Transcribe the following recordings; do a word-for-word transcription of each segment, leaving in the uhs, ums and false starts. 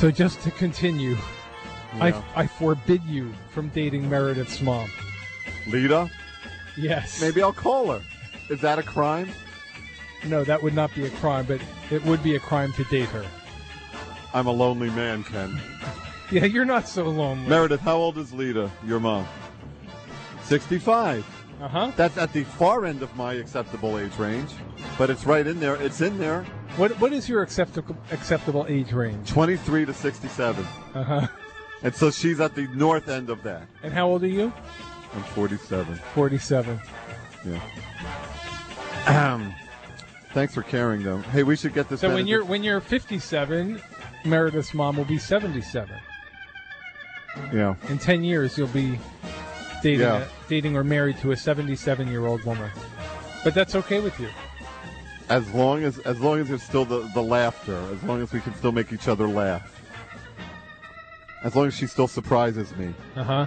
So just to continue, Yeah. I, I forbid you from dating Meredith's mom. Lita? Yes. Maybe I'll call her. Is that a crime? No, that would not be a crime, but it would be a crime to date her. I'm a lonely man, Ken. Yeah, you're not so lonely. Meredith, how old is Lita, your mom? sixty-five. Uh-huh. That's at the far end of my acceptable age range, but it's right in there. It's in there. What What is your acceptable acceptable age range? twenty-three to sixty-seven. Uh-huh. And so she's at the north end of that. And how old are you? I'm forty-seven. forty-seven. Yeah. Um, thanks for caring, though. Hey, we should get this. So when benedict- you're when you're fifty-seven, Meredith's mom will be seventy-seven. Yeah. In ten years, you'll be dating Yeah. a, dating or married to a seventy-seven-year-old woman. But that's okay with you. As long as as long as there's still the, the laughter, as long as we can still make each other laugh. As long as she still surprises me. Uh-huh.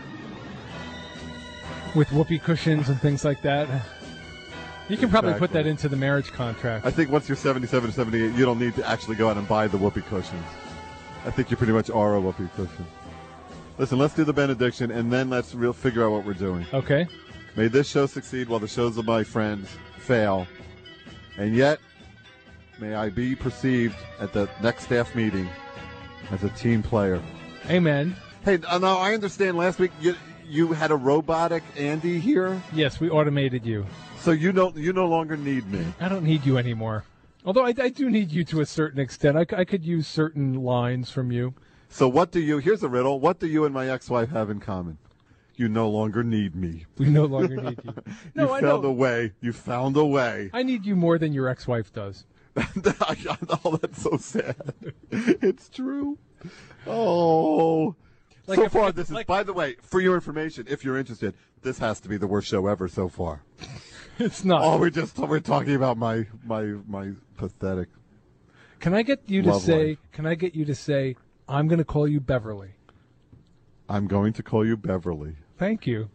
With whoopee cushions and things like that. You can probably put Exactly. that into the marriage contract. I think once you're seventy-seven to seventy-eight, you don't need to actually go out and buy the whoopee cushions. I think you pretty much are a whoopee cushion. Listen, let's do the benediction, and then let's real figure out what we're doing. Okay. May this show succeed while the shows of my friends fail. And yet, may I be perceived at the next staff meeting as a team player. Amen. Hey, uh, now I understand last week you you had a robotic Andy here, Yes, we automated you. so you don't you no longer need me. I don't need you anymore. Although I, I do need you to a certain extent. I, c- I could use certain lines from you. So what do you? Here's a riddle. What do you and my ex-wife have in common? You no longer need me. We no longer need you. No, you I found know. a way. You found a way. I need you more than your ex-wife does. Oh, that's so sad. It's true. Oh. Like so if- far, if- this is, like- by the way, for your information, if you're interested, this has to be the worst show ever so far. It's not. Oh, we're just, we're talking about my, my, my pathetic. Can I get you to Love say, life. can I get you to say, I'm going to call you Beverly? I'm going to call you Beverly. Thank you.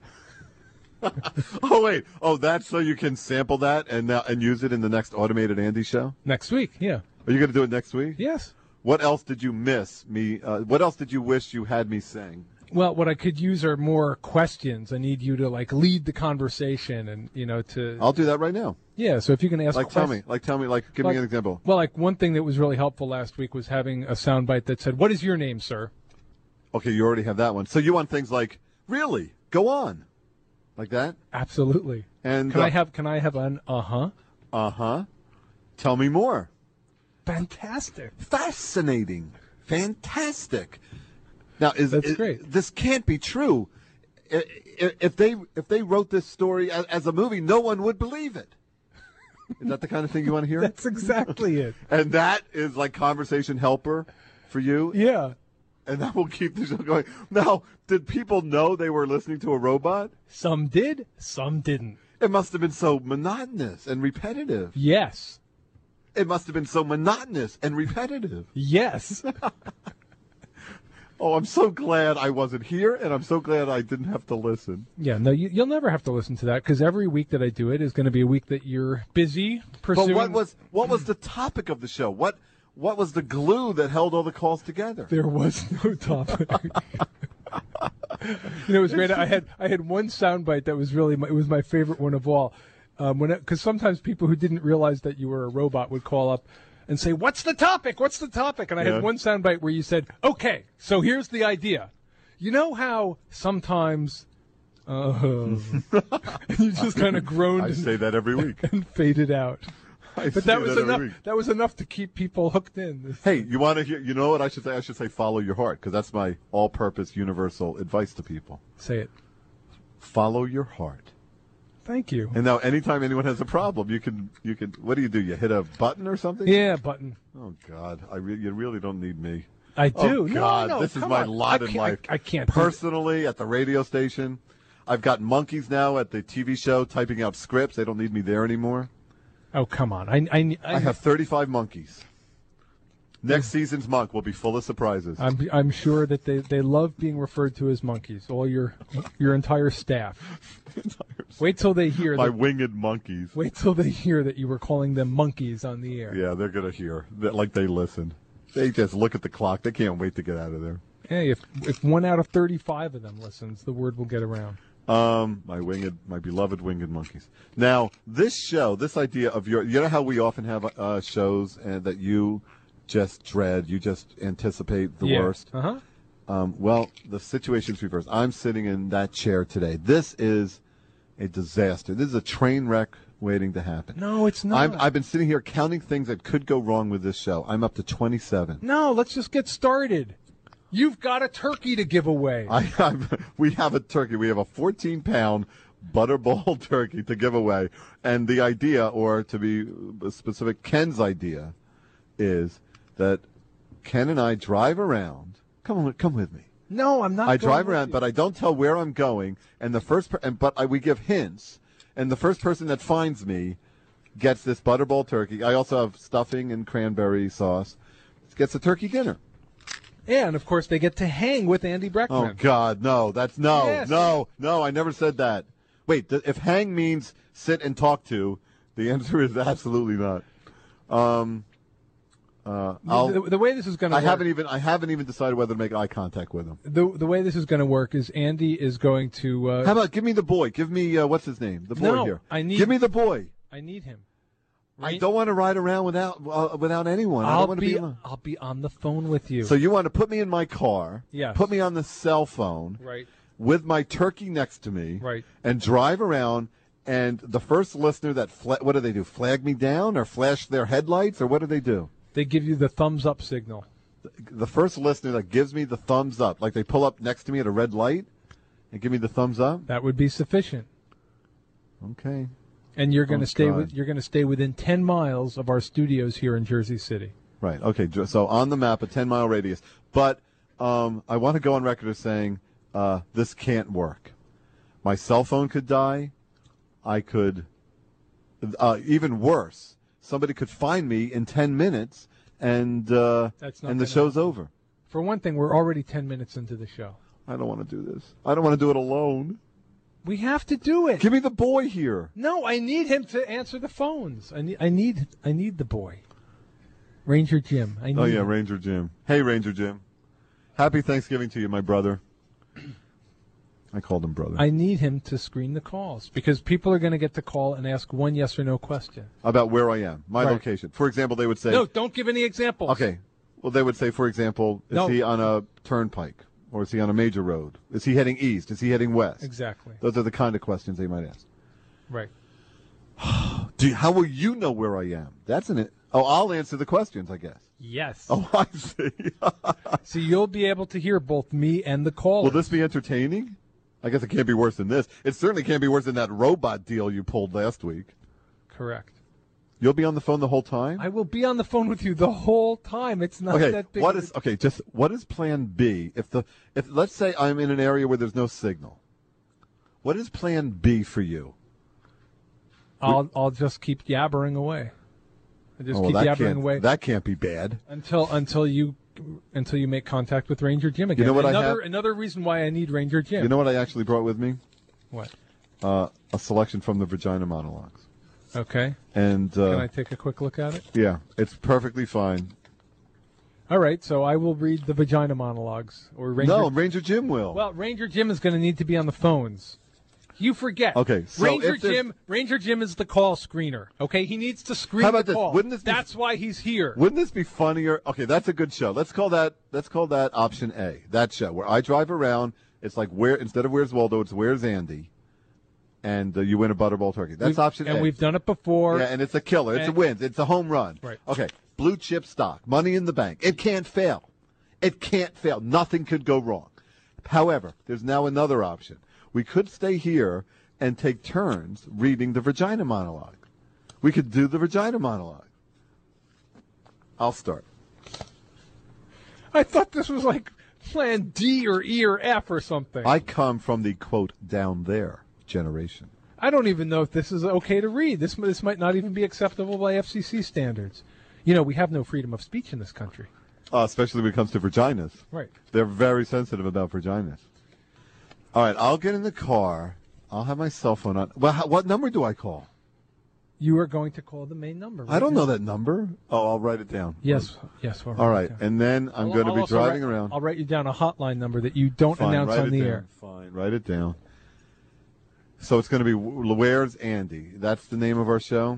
Oh, wait. Oh, that's so you can sample that and now, and use it in the next Automated Andy show? Next week, yeah. Are you going to do it next week? Yes. What else did you miss me? Uh, what else did you wish you had me sing? Well, what I could use are more questions. I need you to, like, lead the conversation and, you know, to... I'll do that right now. Yeah, so if you can ask Like, tell questions. me. Like, tell me. Like, give Like- me an example. Well, like, one thing that was really helpful last week was having a soundbite that said, what is your name, sir? Okay, you already have that one. So you want things like, really? Go on. Like that? Absolutely. And Can uh, I have Can I have an uh-huh? Uh-huh. Tell me more. Fantastic. Fascinating. Fantastic. Now, is That's is- great. This can't be true. I- i- If they if they wrote this story as, as a movie, no one would believe it. Is that the kind of thing you want to hear? That's exactly it. And that is like conversation helper for you? Yeah. And that will keep the show going. Now, did people know they were listening to a robot? Some did, some didn't. It must have been so monotonous and repetitive. Yes. It must have been so monotonous and repetitive. Yes. Oh, I'm so glad I wasn't here, and I'm so glad I didn't have to listen. Yeah, no, you, you'll never have to listen to that because every week that I do it is going to be a week that you're busy pursuing. But what was what was the topic of the show? What what was the glue that held all the calls together? There was no topic. You know, it was great. I had I had one soundbite that was really my, it was my favorite one of all. Um, when because sometimes people who didn't realize that you were a robot would call up and say, "What's the topic? What's the topic?" And I Yeah. had one soundbite where you said, "Okay, so here's the idea. You know how sometimes." Uh, and you just kind of groaned I and, say that every week. and faded out. I But say that was every enough. week. That was enough to keep people hooked in. Hey, you want to hear? You know what I should say? I should say follow your heart, because that's my all-purpose universal advice to people. Say it. Follow your heart. Thank you. And now, anytime anyone has a problem, you can you can. What do you do? You hit a button or something? Yeah, button. Oh God, I re- you really don't need me. I do. Oh No, God, no, this is come my on. lot I in can't- life. I, I can't. do Personally, at the radio station, I've got monkeys now at the T V show typing out scripts. They don't need me there anymore. that. Oh, come on. I, I, I, I have thirty-five monkeys. Next season's monk will be full of surprises. I'm, I'm sure that they, they love being referred to as monkeys. All your your entire staff. Wait till they hear My that. winged monkeys. Wait till they hear that you were calling them monkeys on the air. Yeah, they're gonna hear that, like they listen. They just look at the clock. They can't wait to get out of there. Hey, if if one out of thirty-five of them listens, the word will get around. Um, my winged, my beloved winged monkeys. Now, this show, this idea of your, you know how we often have uh, shows and that you just dread, you just anticipate the yeah. worst. Uh-huh. Um, well, the situation's reversed. I'm sitting in that chair today. This is a disaster. This is a train wreck waiting to happen. No, it's not. I'm, I've been sitting here counting things that could go wrong with this show. I'm up to twenty-seven. No, let's just get started. You've got a turkey to give away. I, I'm, we have a turkey. We have a fourteen-pound butterball turkey to give away. And the idea, or to be specific, Ken's idea, is that Ken and I drive around. Come on, come with me. No, I'm not. I going drive with around, you. but I don't tell where I'm going. And the first, per- and but I, we give hints. And the first person that finds me gets this butterball turkey. I also have stuffing and cranberry sauce. Gets a turkey dinner. Yeah, and of course they get to hang with Andy Breckman. Oh God, no! That's no, Yes. no, no! I never said that. Wait, th- if hang means sit and talk to, the answer is absolutely not. Um, uh, I'll, The, the way this is going to I work. haven't even I haven't even decided whether to make eye contact with him. The the way this is going to work is Andy is going to. Uh, How about give me the boy? Give me uh, what's his name? The boy No, here. I need- Give me the boy. I need him. I don't want to ride around without uh, without anyone. I I'll don't want to be. be alone. I'll be on the phone with you. So you want to put me in my car? Yes. Put me on the cell phone. right. With my turkey next to me, Right. and drive around, and the first listener that, fla- what do they do, flag me down or flash their headlights, or what do they do? They give you the thumbs up signal. The first listener that gives me the thumbs up, like they pull up next to me at a red light and give me the thumbs up? That would be sufficient. Okay. And you're going to Oh, stay God. with. You're going to stay within ten miles of our studios here in Jersey City. Right, okay, ju- so on the map, a ten-mile radius. But um, I want to go on record as saying uh, this can't work. My cell phone could die. I could, uh, even worse, somebody could find me in ten minutes, and uh, That's not and the gonna show's happen. over. For one thing, we're already ten minutes into the show. I don't want to do this. I don't want to do it alone. We have to do it. Give me the boy here. No, I need him to answer the phones. I need. I need. I need the boy. Ranger Jim. I need Oh, yeah, him. Ranger Jim. Hey, Ranger Jim. Happy Thanksgiving to you, my brother. I called him brother. I need him to screen the calls because people are going to get to call and ask one yes or no question. About where I am, my Right. location. For example, they would say... No, don't give any examples. Okay. Well, they would say, for example, is No. he on a turnpike? Or is he on a major road? Is he heading east? Is he heading west? Exactly. Those are the kind of questions they might ask. Right. Do you, how will you know where I am? That's an... Oh, I'll answer the questions, I guess. Yes. Oh, I see. So you'll be able to hear both me and the caller. Will this be entertaining? I guess it can't be worse than this. It certainly can't be worse than that robot deal you pulled last week. Correct. You'll be on the phone the whole time? I will be on the phone with you the whole time. It's not Okay, that big. what of is a- okay? Just what is Plan B if the if let's say I'm in an area where there's no signal. What is Plan B for you? I'll I'll just keep yabbering away. I just Oh, well, keep that yabbering can't away that can't be bad. until until you until you make contact with Ranger Jim again. know what I another have? another reason why I need Ranger Jim. You know what I actually brought with me? What? Uh, a selection from the Vagina Monologues. Okay. And Can uh, I take a quick look at it? yeah, it's perfectly fine. All right. So I will read the Vagina Monologues or Ranger. No, Ranger Jim will. Well, Ranger Jim is going to need to be on the phones. You forget. Okay, so Ranger if there's- Jim. Ranger Jim is the call screener. Okay, he needs to screen How about the this? call. Wouldn't this be- That's why he's here. Wouldn't this be funnier? Okay, that's a good show. Let's call that. Let's call that option A. That show where I drive around. It's like where instead of Where's Waldo, it's Where's Andy, and uh, you win a butterball turkey. That's We've- option and A. we've done it before. Yeah, and it's a killer. It's And- a win. It's a home run. Right. Okay. Blue chip stock, money in the bank. It can't fail. It can't fail. Nothing could go wrong. However, there's now another option. We could stay here and take turns reading the Vagina Monologue. We could do the Vagina Monologue. I'll start. I thought this was like Plan D or E or F or something. I come from the, quote, down there generation. I don't even know if this is okay to read. This this might not even be acceptable by F C C standards. You know, we have no freedom of speech in this country. Uh, especially when it comes to vaginas. Right. They're very sensitive about vaginas. All right, I'll get in the car. I'll have my cell phone on. Well, how, what number do I call? You are going to call the main number. Right I don't now. know that number. Oh, I'll write it down. Yes, yes. We'll All write right, it down. and then I'm I'll- going to I'll be also driving write- around. I'll write you down a hotline number that you don't Fine, announce write on it the down. air. Fine, write it down. So it's going to be Where's Andy? That's the name of our show.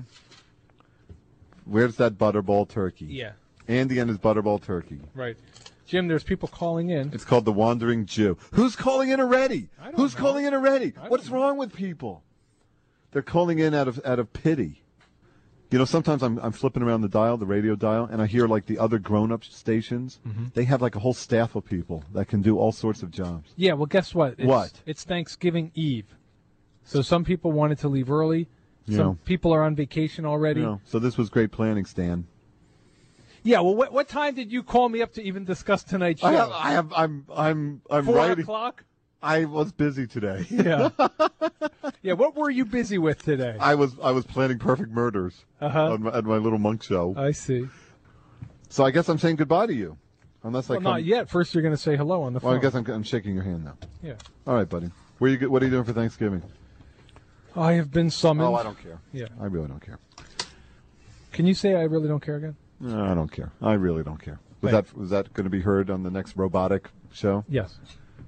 Where's that Butterball Turkey? Yeah, Andy and his Butterball Turkey. right. Jim, there's people calling in. It's called The Wandering Jew. Who's calling in already? I don't Who's know. calling in already? I don't What's know. wrong with people? They're calling in out of out of pity. You know, sometimes I'm I'm flipping around the dial, the radio dial, and I hear like the other grown-up stations. Mm-hmm. They have like a whole staff of people that can do all sorts of jobs. Yeah, well, guess what? It's, What? It's Thanksgiving Eve. So some people wanted to leave early. Yeah. Some people are on vacation already. You know, so this was great planning, Stan. Yeah, well, what, what time did you call me up to even discuss tonight's show? I have, I have, I'm, I'm, I'm Four writing. o'clock? I was busy today. Yeah. Yeah, what were you busy with today? I was, I was planning Perfect Murders Uh-huh. on my, at my little monk show. I see. So I guess I'm saying goodbye to you, unless I Well, come. not yet. First, you're going to say hello on the phone. Well, I guess I'm, I'm shaking your hand now. Yeah. All right, buddy. Where you? go- What are you doing for Thanksgiving? I have been summoned. Oh, I don't care. Yeah. I really don't care. Can you say I really don't care again? No, I don't care. I really don't care. Was Right. that was that going to be heard on the next robotic show? Yes.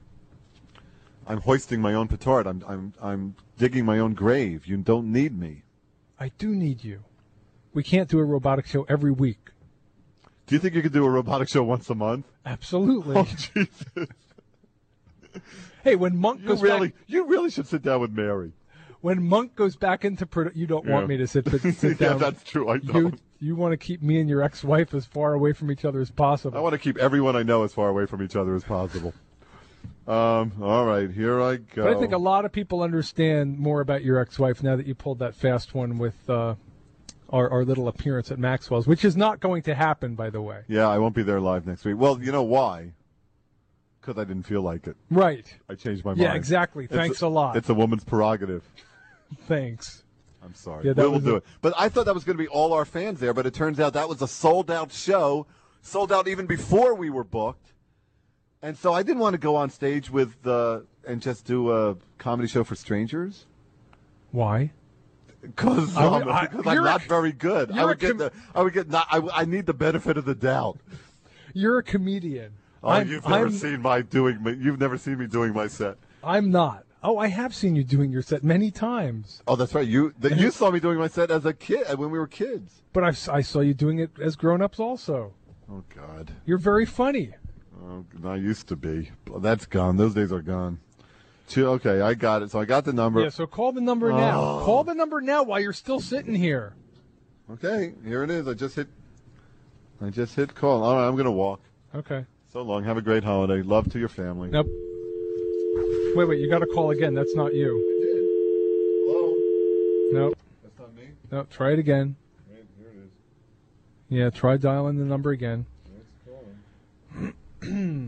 I'm hoisting my own petard. I'm I'm I'm digging my own grave. You don't need me. I do need you. We can't do a robotic show every week. Do you think you could do a robotic show once a month? Absolutely. Oh Jesus! Hey, when Monk You goes really back, you really should sit down with Mary. when Monk goes back into produ- you don't want Yeah. me to sit, sit Yeah, down. that's true. I You don't. you want to keep me and your ex-wife as far away from each other as possible. I want to keep everyone I know as far away from each other as possible. Um. All right, here I go. But I think a lot of people understand more about your ex-wife now that you pulled that fast one with uh, our, our little appearance at Maxwell's, which is not going to happen, by the way. Yeah, I won't be there live next week. Well, you know why? Because I didn't feel like it. Right. I changed my Yeah, mind. exactly. It's Thanks a lot. It's a woman's prerogative. Thanks. I'm sorry. Yeah, that we will was do a- it. But I thought that was going to be all our fans there, but it turns out that was a sold-out show, sold out even before we were booked. And so I didn't want to go on stage with uh, and just do a comedy show for strangers. Why? Because I I'm, would- I- because I'm you're a- not very good. I you're a would get com- the. I would get. Not, I, I need the benefit of the doubt. You're a comedian. Oh, I'm, you've never I'm, seen my doing. my- You've never seen me doing my set. I'm not. Oh, I have seen you doing your set many times. Oh, that's right. You the, you saw me doing my set as a kid when we were kids. But I, s- I saw you doing it as grown-ups also. Oh God. You're very funny. Oh, I used to be. That's gone. Those days are gone. Two, okay, I got it. So I got the number. Yeah, so call the number now. Oh. Call the number now while you're still sitting here. Okay, here it is. I just hit. I just hit call. All right, I'm gonna walk. Okay. So long. Have a great holiday. Love to your family. Nope. Wait, wait, you got to call again. That's not you. Hello. Nope. That's not me. Nope. Try it again. Right, here it is. Yeah, try dialing the number again. It's calling.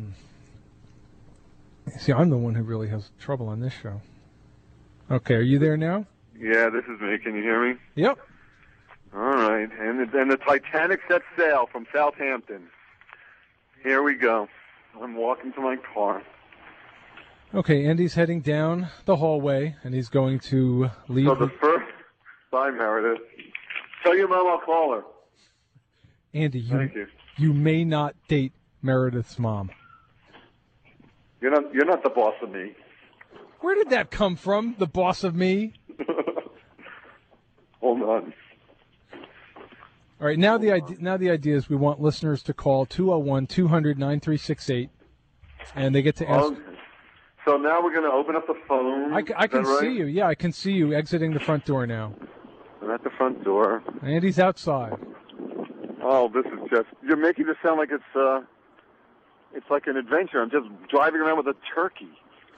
See, I'm the one who really has trouble on this show. Okay, are you there now? Yeah, this is me. Can you hear me? Yep. All right. And the, and the Titanic sets sail from Southampton. Here we go. I'm walking to my car. Okay, Andy's heading down the hallway, and he's going to leave. So the first... Bye, Meredith. Tell your mom I'll call her. Andy, you, Thank you. you may not date Meredith's mom. You're not, you're not the boss of me. Where did that come from? The boss of me? Hold on. All right, now the idea, now the idea is we want listeners to call two oh one, two hundred, nine three six eight, and they get to ask. Okay. So now we're going to open up the phone. I, ca- I Is can that right? see you. Yeah, I can see you exiting the front door now. I'm at the front door. Andy's outside. Oh, this is just... You're making this sound like it's, uh... It's like an adventure. I'm just driving around with a turkey.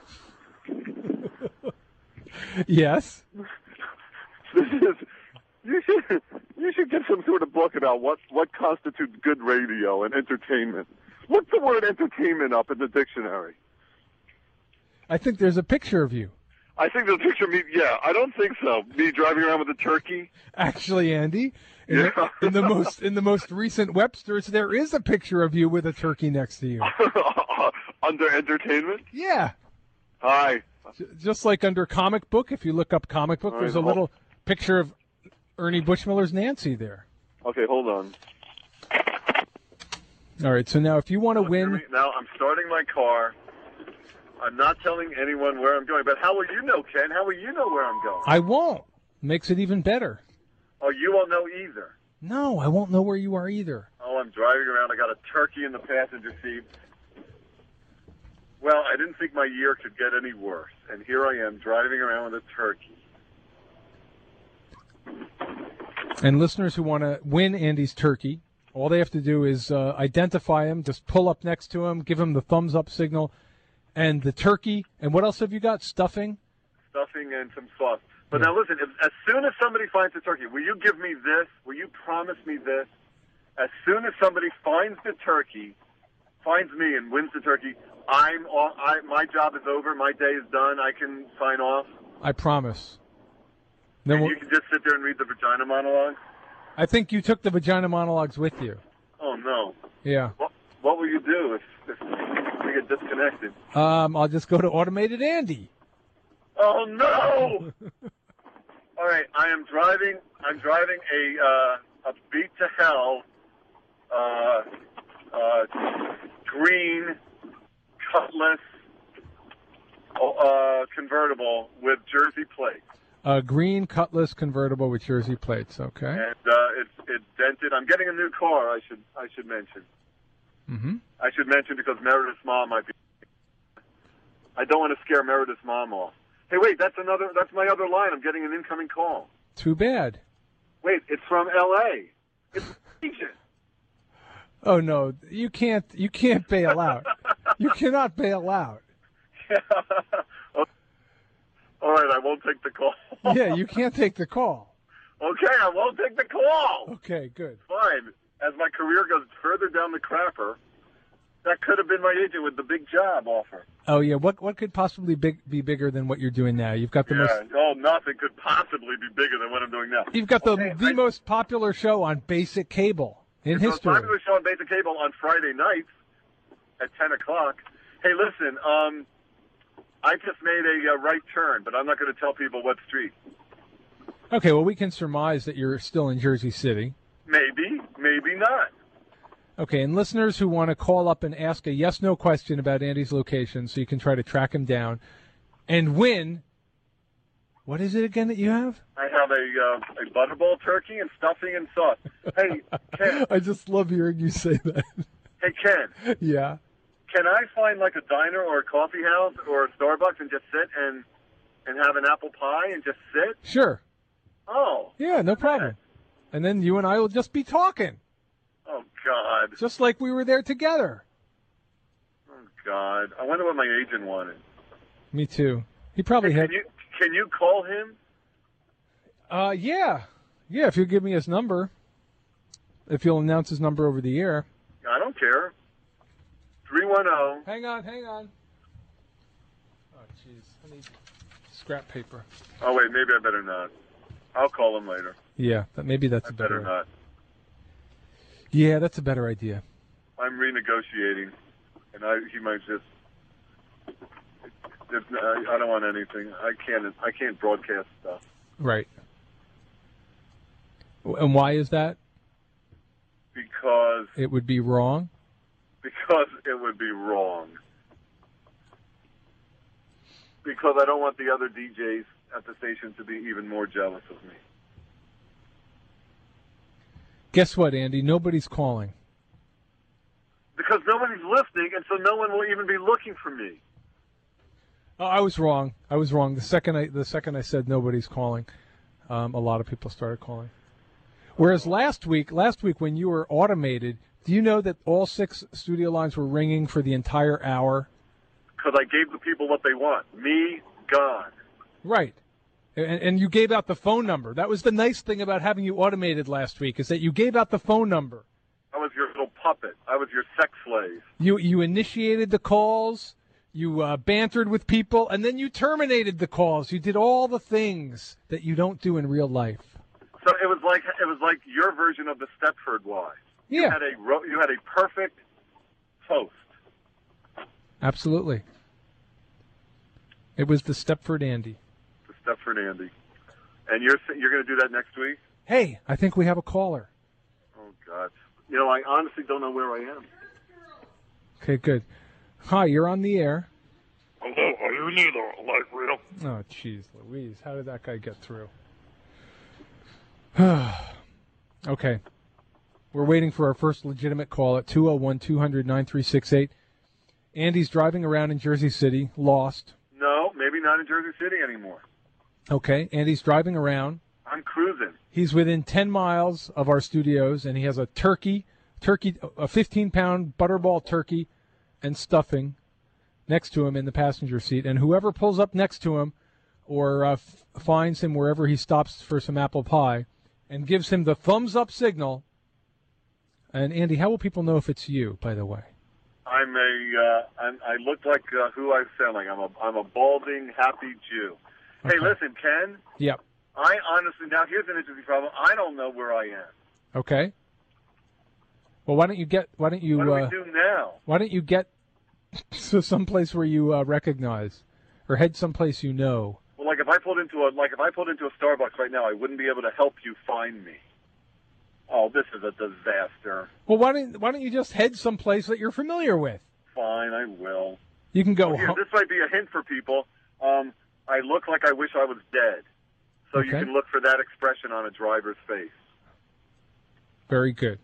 Yes. This is... You should, you should get some sort of book about what, what constitutes good radio and entertainment. Look the word entertainment up in the dictionary. I think there's a picture of you. I think the picture of me, yeah, I don't think so. Me driving around with a turkey. Actually, Andy, in, Yeah. the, in the most in the most recent Webster's, there is a picture of you with a turkey next to you. Under entertainment? Yeah, Hi. J- just like under comic book. If you look up comic book, All there's right, a hold- little picture of Ernie Bushmiller's Nancy there. Okay, hold on. All right, so now if you want to Look, hear win... me. Now I'm starting my car. I'm not telling anyone where I'm going, but how will you know, Ken? How will you know where I'm going? I won't. Makes it even better. Oh, you won't know either. No, I won't know where you are either. Oh, I'm driving around. I got a turkey in the passenger seat. Well, I didn't think my year could get any worse, and here I am driving around with a turkey. And listeners who want to win Andy's turkey, all they have to do is uh, identify him, just pull up next to him, give him the thumbs up signal, and the turkey. And what else have you got? Stuffing? Stuffing and some sauce. But Yeah. now listen, if, as soon as somebody finds the turkey, will you give me this? Will you promise me this? As soon as somebody finds the turkey, finds me and wins the turkey, I'm off, I, my job is over. My day is done. I can sign off. I promise. Then And we'll, you can just sit there and read the vagina monologue? I think you took the vagina monologues with you. Oh, no. Yeah. What, what will you do if, if we get disconnected? Um, I'll just go to Automated Andy. Oh, no! All right, I am driving. I'm driving a uh, a beat to hell uh, uh, green Cutlass uh, convertible with Jersey plates, A green Cutlass convertible with Jersey plates. Okay. and uh, it's it's dented. I'm getting a new car. I should I should mention. Mm-hmm. I should mention because Meredith's mom might be. I don't want to scare Meredith's mom off. Hey, wait, that's another. That's my other line. I'm getting an incoming call. Too bad. Wait, it's from L A. It's agent. Oh no, you can't. You can't bail out. You cannot bail out. All right, I won't take the call. Yeah, you can't take the call. Okay, I won't take the call. Okay, good. Fine. As my career goes further down the crapper, that could have been my agent with the big job offer. Oh yeah, what what could possibly big, be bigger than what you're doing now? You've got the Yeah, most. oh, nothing could possibly be bigger than what I'm doing now. You've got the Okay, the I- most popular show on basic cable in It's a history. popular show on Basic Cable on Friday nights at ten o'clock. Hey, listen, um, I just made a uh, right turn, but I'm not going to tell people what street. Okay, well we can surmise that you're still in Jersey City. Maybe, maybe not. Okay, and listeners who want to call up and ask a yes/no question about Andy's location, so you can try to track him down and win. What is it again that you have? I have a uh, a butterball turkey and stuffing and sauce. Hey, Ken. I just love hearing you say that. Hey, Ken. Yeah. Can I find like a diner or a coffee house or a Starbucks and just sit and and have an apple pie and just sit? Sure. Oh. Yeah, no problem. And then you and I will just be talking, Oh God. just like we were there together. Oh God. I wonder what my agent wanted. Me too. He probably Hey, had. can you can you call him? Uh, yeah, yeah. If you give me his number, if you'll announce his number over the air. I don't care. Three one zero. Hang on, hang on. Oh, jeez. I need scrap paper. Oh wait, maybe I better not. I'll call him later. Yeah, but maybe that's I a better better. not. Yeah, that's a better idea. I'm renegotiating, and I he might just. There's, I I don't want anything. I can't. I can't broadcast stuff. Right. And why is that? Because It would be wrong. because it would be wrong. Because I don't want the other D Js at the station to be even more jealous of me. Guess what, Andy? Nobody's calling. Because nobody's listening, and so no one will even be looking for me. Oh, I was wrong. I was wrong. The second I the second I said nobody's calling, um, a lot of people started calling. Whereas last week, last week when you were automated, do you know that all six studio lines were ringing for the entire hour? Because I gave the people what they want. Me, gone. Right. And, and you gave out the phone number. That was the nice thing about having you automated last week, is that you gave out the phone number. I was your little puppet. I was your sex slave. You you initiated the calls, you uh, bantered with people, and then you terminated the calls. You did all the things that you don't do in real life. So it was like it was like your version of the Stepford wives. You Yeah, had a ro- you had a perfect host. absolutely. It was the Stepford Andy. The Stepford Andy. And you're you're going to do that next week? Hey, I think we have a caller. Oh, God. You know, I honestly don't know where I am. Okay, good. Hi, you're on the air. Hello, are you neither alive, real? Oh, jeez, Louise. How did that guy get through? Okay. We're waiting for our first legitimate call at two oh one, two hundred, nine three six eight. Andy's driving around in Jersey City, lost. No, maybe not in Jersey City anymore. Okay, Andy's driving around. I'm cruising. He's within ten miles of our studios, and he has a turkey, turkey, a fifteen-pound butterball turkey and stuffing next to him in the passenger seat. And whoever pulls up next to him or uh, f- finds him wherever he stops for some apple pie and gives him the thumbs-up signal. And, Andy, how will people know if it's you, by the way? I'm a, uh, I'm, I look like uh, who I sound like. I'm a, I'm a balding, happy Jew. Hey, Okay. listen, Ken. Yep. I honestly, now here's an interesting problem. I don't know where I am. Okay. Well, why don't you get, why don't you, What do uh, we do now? why don't you get to someplace where you uh, recognize or head someplace you know? Well, like if I pulled into a, like if I pulled into a Starbucks right now, I wouldn't be able to help you find me. Oh, this is a disaster. Well, why don't, why don't you just head someplace that you're familiar with? Fine, I will. You can go Here, home. this might be a hint for people. Um, I look like I wish I was dead. So you Okay. can look for that expression on a driver's face. Very good.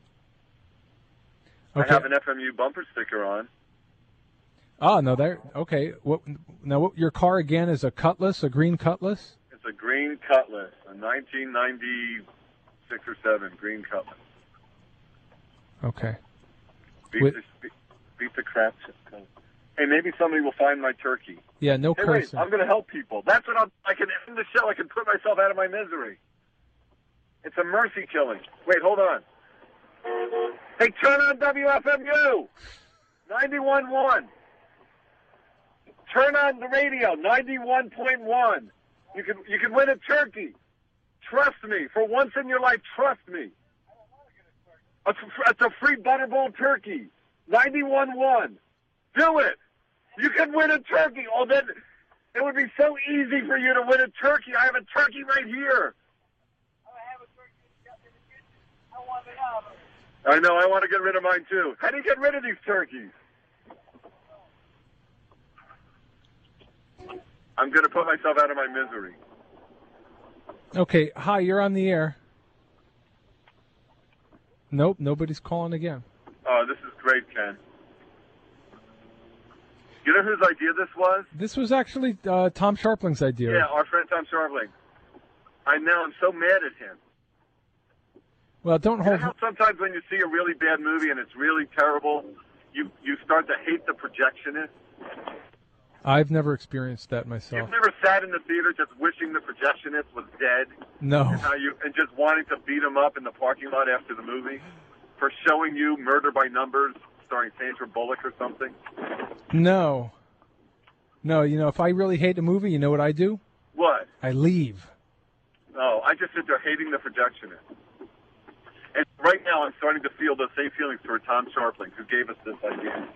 I Okay. have an F M U bumper sticker on. Oh, no, there. Okay. What, now, what, your car again is a Cutlass, a green Cutlass? It's a green Cutlass, a nineteen ninety-six or seven green Cutlass. Okay. Beat, Wait. the, beat, beat the crap. Hey, maybe somebody will find my turkey. Yeah, no Hey, wait, cursing. I'm going to help people. That's what I'm, I can end the show. I can put myself out of my misery. It's a mercy killing. Wait, hold on. Hey, turn on W F M U ninety-one point one. Turn on the radio ninety-one point one. You can you can win a turkey. Trust me. For once in your life, trust me. It's a, it's a free Butterball turkey. ninety-one point one. Do it. You can win a turkey. Oh, then it would be so easy for you to win a turkey. I have a turkey right here. I know. I want to get rid of mine, too. How do you get rid of these turkeys? I'm going to put myself out of my misery. Okay. Hi, you're on the air. Nope, nobody's calling again. Oh, this is great, Ken. You know whose idea this was? This was actually uh, Tom Sharpling's idea. Yeah, our friend Tom Sharpling. I know. I'm so mad at him. Well, don't You know hold. how sometimes when you see a really bad movie and it's really terrible, you you start to hate the projectionist? I've never experienced that myself. You've never sat in the theater just wishing the projectionist was dead? No. And, how you, and just wanting to beat him up in the parking lot after the movie for showing you Murder by Numbers starring Sandra Bullock or something? No. No, you know, if I really hate a movie, you know what I do? What? I leave. No, I just sit there hating the projectionist. And right now I'm starting to feel the same feelings toward Tom Sharpling, who gave us this idea.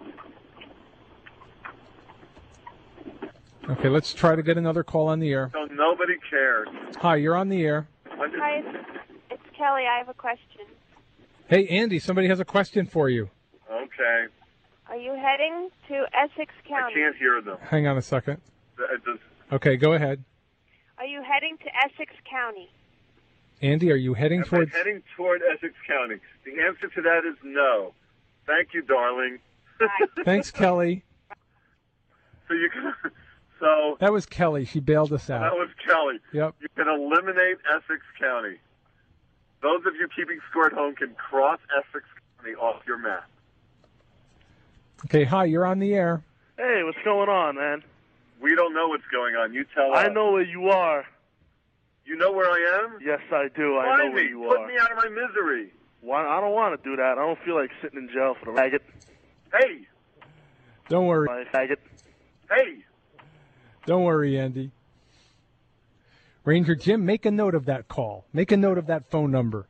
Okay, let's try to get another call on the air. So nobody cares. Hi, you're on the air. When did- Hi, it's, it's Kelly. I have a question. Hey, Andy, somebody has a question for you. Okay. Are you heading to Essex I County? can't hear them. Hang on a second. It does- Okay, go ahead. Are you heading to Essex County? Andy, are you heading Am I towards... heading toward Essex County? The answer to that is no. Thank you, darling. Bye. Thanks, Kelly. So you can, so That was Kelly. She bailed us that out. was Kelly. Yep. You can eliminate Essex County. Those of you keeping score at home can cross Essex County off your map. Okay, hi, you're on the air. Hey, what's going on, man? We don't know what's going on. You tell us. I know where you are. You know where I am? Yes, I do. I Find know where me. you Put are. me out of my misery. Why, I don't want to do that. I don't feel like sitting in jail for the faggot. Hey, Don't worry. My faggot. hey. Don't worry, Andy. Ranger Jim, make a note of that call. Make a note of that phone number.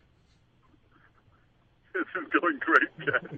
This is going great,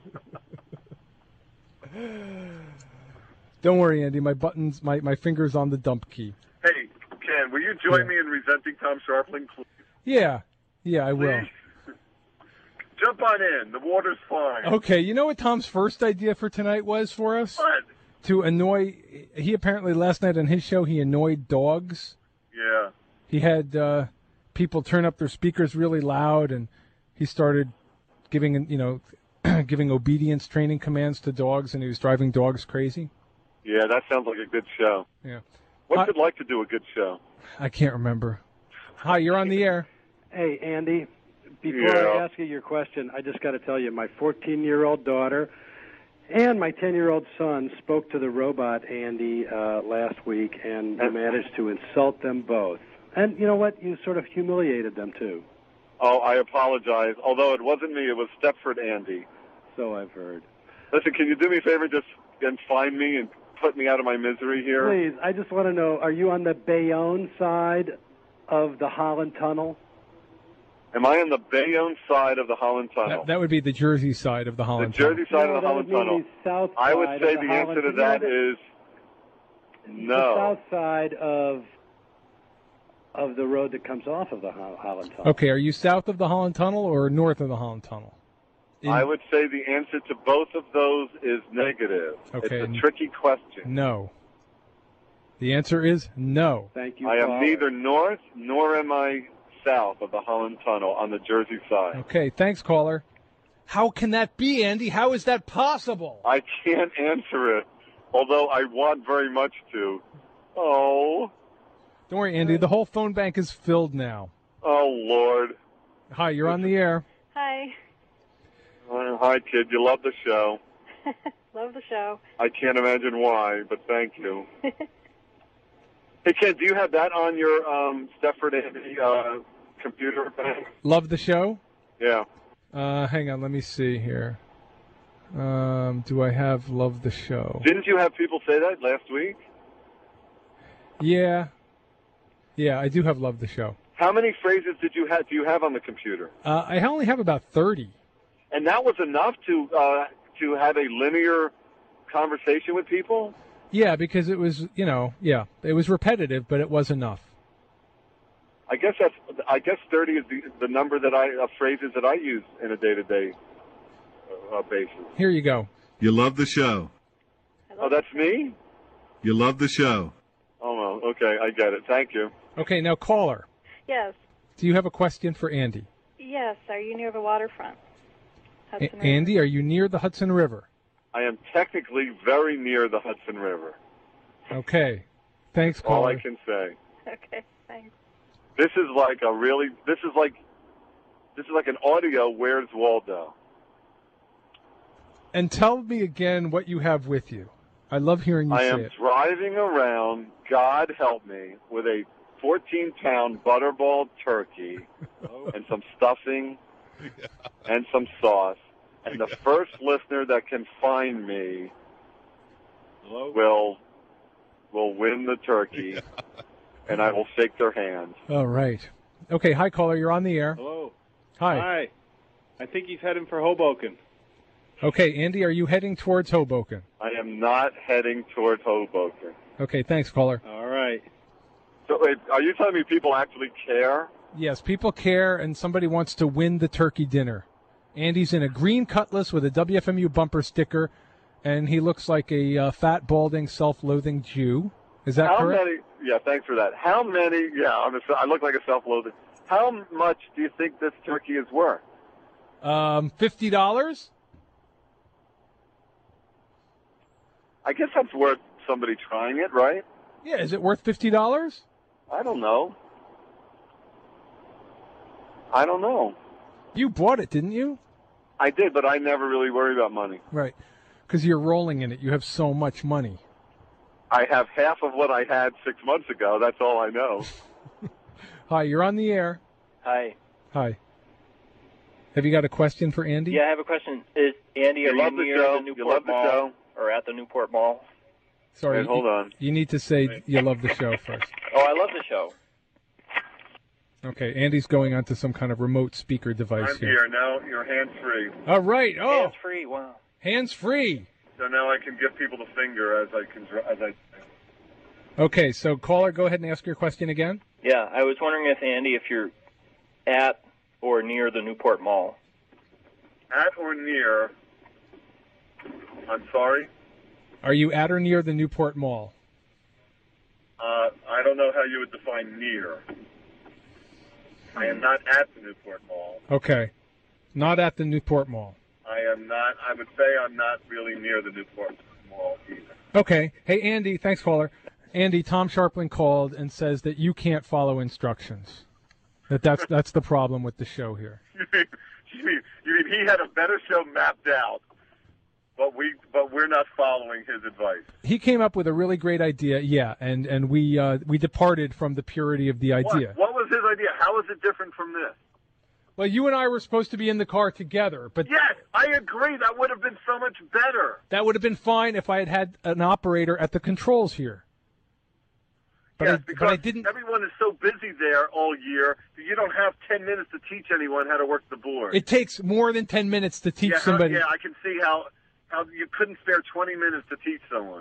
Ken. Don't worry, Andy. My buttons, my, my finger's on the dump key. Hey, Ken, will you join Yeah. me in resenting Tom Sharpling, please? Yeah. Yeah, I will. Please? Jump on in. The water's fine. Okay, you know what Tom's first idea for tonight was for us? What? To annoy. He apparently last night on his show he annoyed dogs. Yeah. He had uh, people turn up their speakers really loud, and he started giving you know giving obedience training commands to dogs, and he was driving dogs crazy. Yeah, that sounds like a good show. Yeah. What's I- it like to do a good show? I can't remember. Hi, you're on the air. Hey, Andy, before Yeah. I ask you your question, I just got to tell you, my fourteen-year-old daughter and my ten-year-old son spoke to the robot, Andy, uh, last week, and you managed to insult them both. And you know what? You sort of humiliated them, too. Oh, I apologize. Although it wasn't me, it was Stepford Andy. So I've heard. Listen, can you do me a favor just and find me and put me out of my misery here? Please, I just want to know, are you on the Bayonne side of the Holland Tunnel? Am I on the Bayonne side of the Holland Tunnel? That, that would be the Jersey side of the the Holland Jersey Tunnel. side No, of the that Holland would mean Tunnel. the south I would side say of the the answer Holland- to you know, that the- is The no. south side of of the road that comes off of the Ho- Holland Tunnel. Okay, are you south of the Holland Tunnel or north of the Holland Tunnel? In- I would say the answer to both of those is negative. Okay. It's a tricky question. No. The answer is no. Thank you. I am Paul. neither north nor am I south of the Holland Tunnel on the Jersey side. Okay, thanks, caller. How can that be, Andy? How is that possible? I can't answer it, although I want very much to. Oh, Don't worry, Andy. The whole phone bank is filled now. oh Lord. Hi, you're on the air. Hi. Uh, Hi, kid. You love the show. Love the show. I can't imagine why, but thank you. Hey, kid, do you have that on your um, Stepford Andy uh, computer? Love the show? Yeah. Uh, hang on, let me see here. Um, do I have Love the Show? Didn't you have people say that last week? Yeah. Yeah, I do have Love the Show. How many phrases did you have? Do you have on the computer? Uh, I only have about thirty. And that was enough to uh, to have a linear conversation with people? Yeah, because it was, you know, yeah, it was repetitive, but it was enough. I guess that's. I guess thirty is the, the number that I of phrases that I use in a day to day basis. Here you go. You love the show. Oh, that's me. You love the show. Oh well, okay, I get it. Thank you. Okay, now caller, Yes. do you have a question for Andy? Yes. Are you near the waterfront? A- Hudson River. Andy, are you near the Hudson River? I am technically very near the Hudson River. Okay. Thanks, All caller. I can say. Okay. Thanks. This is like a really. This is like. This is like an audio. Where's Waldo? And tell me again what you have with you. I love hearing you I say am it. driving around, God help me, with a fourteen pound butterball turkey and some stuffing and some sauce. And the first listener that can find me will will win the turkey, and I will shake their hands. All right. Okay, hi, caller. You're on the air. Hello. Hi. Hi. I think he's heading for Hoboken. Okay, Andy, are you heading towards Hoboken? I am not heading towards Hoboken. Okay, thanks, caller. All right. So, wait, are you telling me people actually care? Yes, people care, and somebody wants to win the turkey dinner. Andy's in a green cutlass with a W F M U bumper sticker, and he looks like a uh, fat, balding, self-loathing Jew. Is that How correct? many? Yeah, thanks for that. How many? Yeah, I'm a, I look like a self-loathing. How much do you think this turkey is worth? Um, fifty dollars? I guess that's worth somebody trying it, right? Yeah, is it worth fifty dollars? I don't know. I don't know. You bought it, didn't you? I did, but I never really worry about money. Right, because you're rolling in it. You have so much money. I have half of what I had six months ago. That's all I know. Hi, you're on the air. Hi. Hi. Have you got a question for Andy? Yeah, I have a question. Is Andy, You are love you the near show. the You Newport love the Mall show. or at the Newport Mall? Sorry. Wait, hold you, on. You need to say you love the show first. Oh, I love the show. Okay, Andy's going onto some kind of remote speaker device I'm here now. You're hands free, All right. Oh, Hands free. Wow. hands free. so now I can give people the finger as I can. As I. Okay, so caller, go ahead and ask your question again. Yeah, I was wondering if Andy, if you're at or near the Newport Mall? At or near. I'm sorry. Are you at or near the Newport Mall? Uh, I don't know how you would define near. I am not at the Newport Mall. Okay. Not at the Newport Mall. I am not. I would say I'm not really near the Newport Mall either. Okay. Hey, Andy, thanks, caller. Andy, Tom Sharpling called and says that you can't follow instructions. That that's that's the problem with the show here. You mean, you mean, you mean he had a better show mapped out, but we but we're not following his advice. He came up with a really great idea, yeah, and and we uh, we departed from the purity of the idea. What? What was his idea? How is it different from this? Well, you and I were supposed to be in the car together, but Yes, I agree. That would have been so much better. that would have been fine if I had had an operator at the controls here. But yes, I, because but I didn't. everyone is so busy there all year that you don't have ten minutes to teach anyone how to work the board. It takes more than ten minutes to teach yeah, how- somebody. yeah, I can see how how you couldn't spare twenty minutes to teach someone.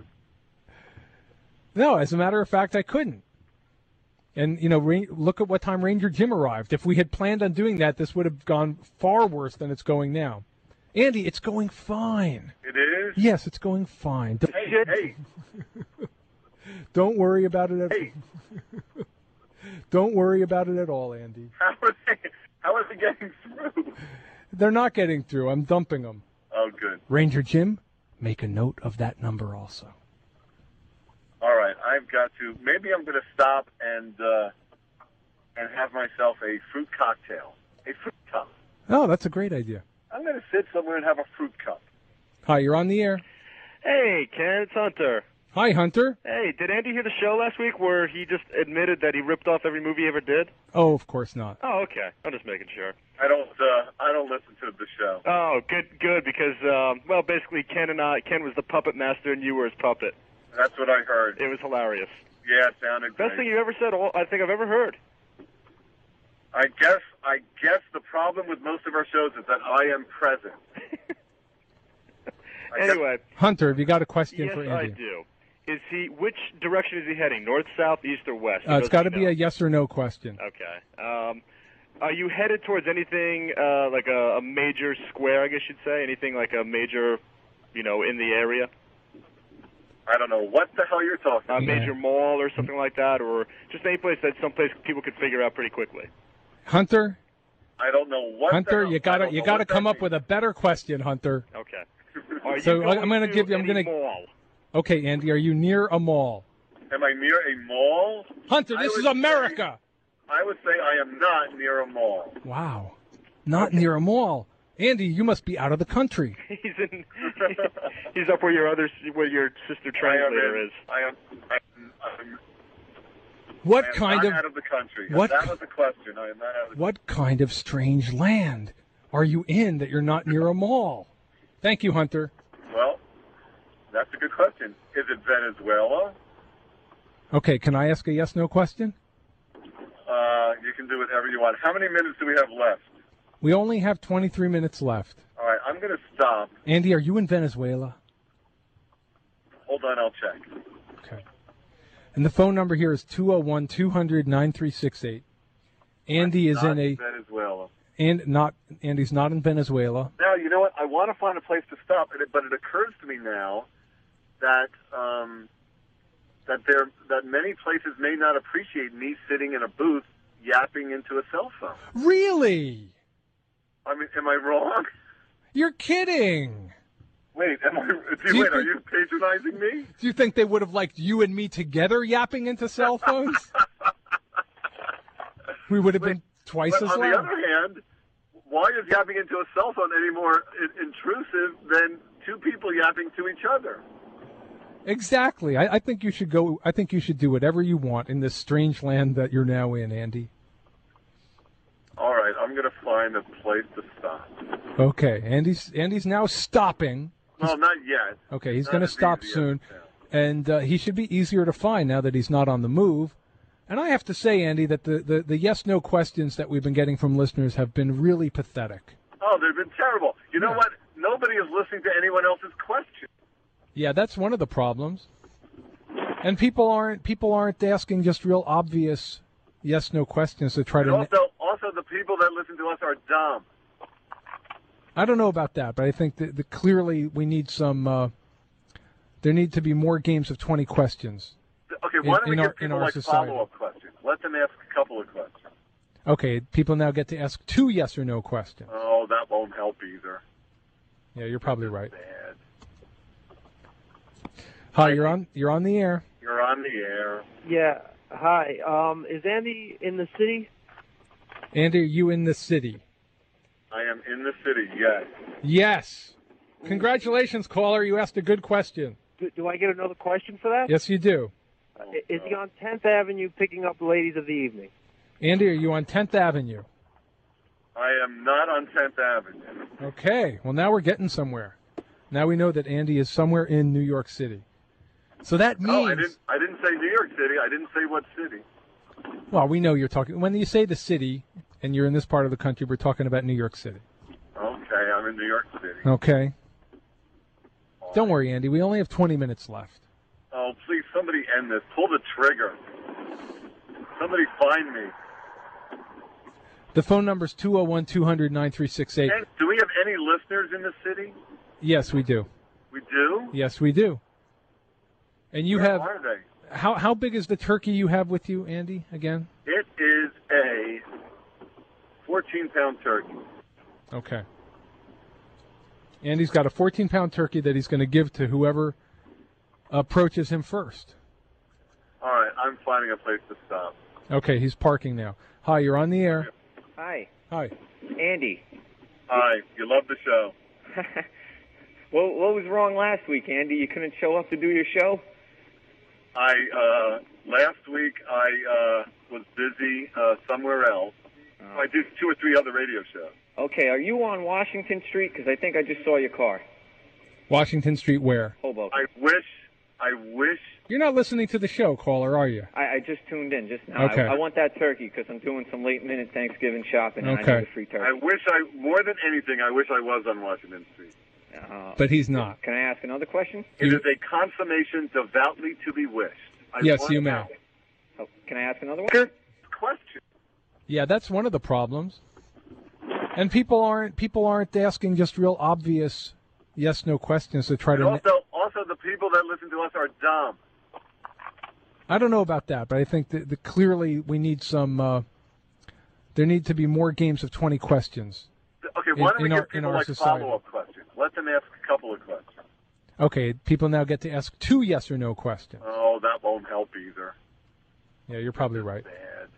No, as a matter of fact, I couldn't. And, you know, Ra- look at what time Ranger Jim arrived. If we had planned on doing that, this would have gone far worse than it's going now. Andy, it's going fine. It is? Yes, it's going fine. Don't, Hey, hey, don't worry about it at hey, Don't worry about it at all, Andy. how are they, how are they getting through? They're not getting through. I'm dumping them. Oh, good. Ranger Jim, make a note of that number also. All right, I've got to. Maybe I'm going to stop and uh, and have myself a fruit cocktail, a fruit cup. Oh, that's a great idea. I'm going to sit somewhere and have a fruit cup. Hi, you're on the air. Hey, Ken, it's Hunter. Hi, Hunter. Hey, did Andy hear the show last week where he just admitted that he ripped off every movie he ever did? Oh, of course not. Oh, okay. I'm just making sure. I don't. Uh, I don't listen to the show. Oh, good, good, because, um, well, basically, Ken and I, Ken was the puppet master and you were his puppet. That's what I heard. It was hilarious. Yeah, it sounded great. Best thing you ever said, all, I think I've ever heard. I guess. I guess the problem with most of our shows is that I am present. I guess- Anyway, Hunter, have you got a question yes, for I Andy? do. Is he? Which direction is he heading? North, south, east, or west? Uh, it's got to Doesn't be know. a yes or no question. Okay. Um, are you headed towards anything uh, like a, a major square? I guess you'd say anything like a major, you know, in the area, I don't know what the hell you're talking a about. Yeah. major mall or something like that, or just any place that someplace people could figure out pretty quickly. Hunter, I don't know what. the Hunter, hell- you I got to don't you know got to what that come up means. with a better question, Hunter. Okay. Are So, you going I'm gonna to give you- I'm any gonna- mall? Okay, Andy, are you near a mall? Am I near a mall? Hunter, I this is would America. I would say I am not near a mall. Wow, not near a mall. Andy, you must be out of the country. He's in. He's up where your other, where your sister I am translator in, is. I am. I'm, I'm, What I am kind not of out of the country. what- That was the question. I am not out of the what kind of strange land are you in that you're not near a mall? Thank you, Hunter. Well, that's a good question. Is it Venezuela? Okay, can I ask a yes/no question? Uh, you can do whatever you want. How many minutes do we have left? We only have twenty-three minutes left. All right, I'm going to stop. Andy, are you in Venezuela? Hold on, I'll check. Okay. And the phone number here is two oh one, two hundred, nine three six eight. Andy is Not in a Venezuela. and not Andy's not in Venezuela. Now, you know what? I want to find a place to stop, and it- but it occurs to me now that um, that there that many places may not appreciate me sitting in a booth yapping into a cell phone. Really? I mean, am I wrong? You're kidding. Wait, am I? Do you Wait, are think- you patronizing me? Do you think they would have liked you and me together yapping into cell phones? We would have been twice But as on the loud. other hand, why is yapping into a cell phone any more i- intrusive than two people yapping to each other? Exactly. I, I think you should go. I think you should do whatever you want in this strange land that you're now in, Andy. All right, I'm going to find a place to stop. Okay, Andy's Andy's now stopping. Well, not yet. Okay, he's Not going to as stop easy as soon, it sounds. and uh, he should be easier to find now that he's not on the move. And I have to say, Andy, that the, the, the yes/no questions that we've been getting from listeners have been really pathetic. Oh, they've been terrible. You know Yeah. what? Nobody is listening to anyone else's question. Yeah, that's one of the problems. And people aren't people aren't asking just real obvious yes/no questions to try And to. also, also also the people that listen to us are dumb. I don't know about that, but I think that, that clearly we need some. Uh, there need to be more games of twenty questions. Okay, why in- don't we in give our- in people our like society. follow-up questions? Let them ask a couple of questions. Okay, people now get to ask two yes or no questions. Oh, that won't help either. Yeah, you're probably right. Bad. Hi, you're on. You're on the air. You're on the air. Yeah. Hi. Um, is Andy in the city? Andy, are you in the city? I am in the city, yes. Yes. Congratulations, caller. You asked a good question. Do, do I get another question for that? Yes, you do. Uh, is he on tenth Avenue picking up ladies of the evening? Andy, are you on tenth Avenue? I am not on tenth Avenue. Okay. Well, now we're getting somewhere. Now we know that Andy is somewhere in New York City. So that means. No, I didn't. I didn't say New York City. I didn't say what city. Well, we know you're talking. When you say the city and you're in this part of the country, we're talking about New York City. Okay, I'm in New York City. Okay. Don't worry, Andy. We only have twenty minutes left. Oh, please, somebody end this. Pull the trigger. Somebody find me. The phone number is two oh one, two hundred, nine three six eight. And do we have any listeners in the city? Yes, we do. We do? Yes, we do. And you Where have. are they? How how big is the turkey you have with you, Andy? Again. It is a fourteen-pound turkey. Okay. Andy's got a fourteen-pound turkey that he's going to give to whoever approaches him first. All right, I'm finding a place to stop. Okay, he's parking now. Hi, you're on the air. Hi, Hi. Andy. Hi, you love the show. What, what was wrong last week, Andy? You couldn't show up to do your show? I uh, last week I uh, was busy uh, somewhere else. Oh. I did two or three other radio shows. Okay, are you on Washington Street? Because I think I just saw your car. Washington Street where? Hoboken. I wish, I wish. You're not listening to the show, caller, are you? I, I just tuned in just now. Okay. I, I want that turkey because I'm doing some late-minute Thanksgiving shopping, and Okay. I need a free turkey. I wish I more than anything. I wish I was on Washington Street. Uh, But he's not. Can I ask another question? It is a consummation devoutly to be wished. I Yes, want you may. that Oh, can I ask another one? question. Yeah, that's one of the problems. And people aren't people aren't asking just real obvious yes no questions to try And to. also, also the people that listen to us are dumb. I don't know about that, but I think that, that clearly we need some. Uh, there need to be more games of twenty questions. Okay, In- why don't we in give our- in people our like society. follow-up questions? Let them ask a couple of questions. Okay, people now get to ask two yes or no questions. Oh, that won't help either. Yeah, you're probably right. Bad.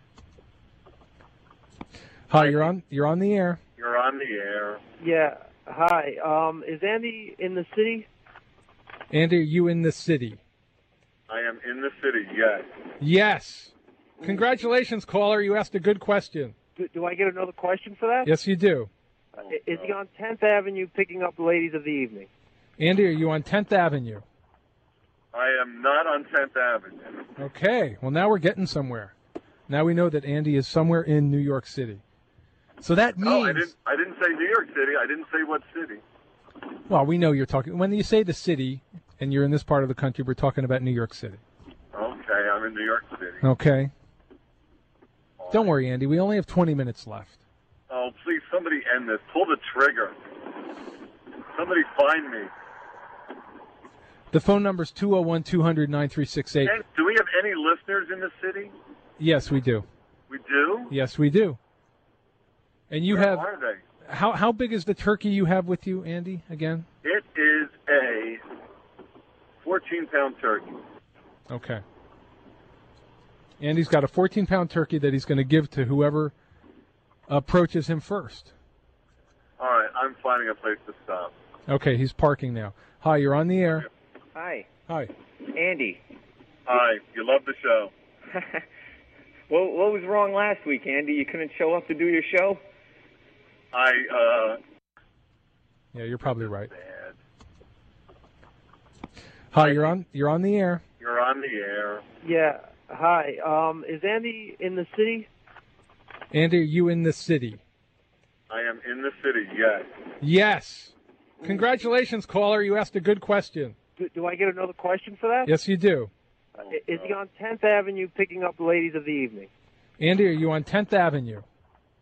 Hi, you're on. You're on the air. You're on the air. Yeah. Hi. Um, is Andy in the city? Andy, are you in the city? I am in the city, yes. Yes. Congratulations, caller. You asked a good question. Do, do I get another question for that? Yes, you do. Uh, is he on tenth Avenue picking up ladies of the evening? Andy, are you on tenth Avenue? I am not on tenth Avenue. Okay. Well, now we're getting somewhere. Now we know that Andy is somewhere in New York City. So that means. No, I didn't. I didn't say New York City. I didn't say what city. Well, we know you're talking. When you say the city and you're in this part of the country, we're talking about New York City. Okay, I'm in New York City. Okay. Don't worry, Andy. We only have twenty minutes left. Oh, please, somebody end this. Pull the trigger. Somebody find me. The phone number is two oh one, two hundred, nine three six eight. And do we have any listeners in the city? Yes, we do. We do? Yes, we do. And you Where have. are they? How how big is the turkey you have with you, Andy? Again. It is a fourteen-pound turkey. Okay. Andy's got a fourteen-pound turkey that he's going to give to whoever approaches him first. All right, I'm finding a place to stop. Okay, he's parking now. Hi, you're on the air. Hi, Hi. Andy. Hi, you love the show. What, what was wrong last week, Andy? You couldn't show up to do your show? I, uh, Yeah, you're probably right. bad. Hi, you're on. You're on the air. You're on the air. Yeah. Hi. Um, is Andy in the city? Andy, are you in the city? I am in the city, yes. Yes. Congratulations, caller. You asked a good question. Do, do I get another question for that? Yes, you do. Uh, is he on tenth Avenue picking up ladies of the evening? Andy, are you on tenth Avenue?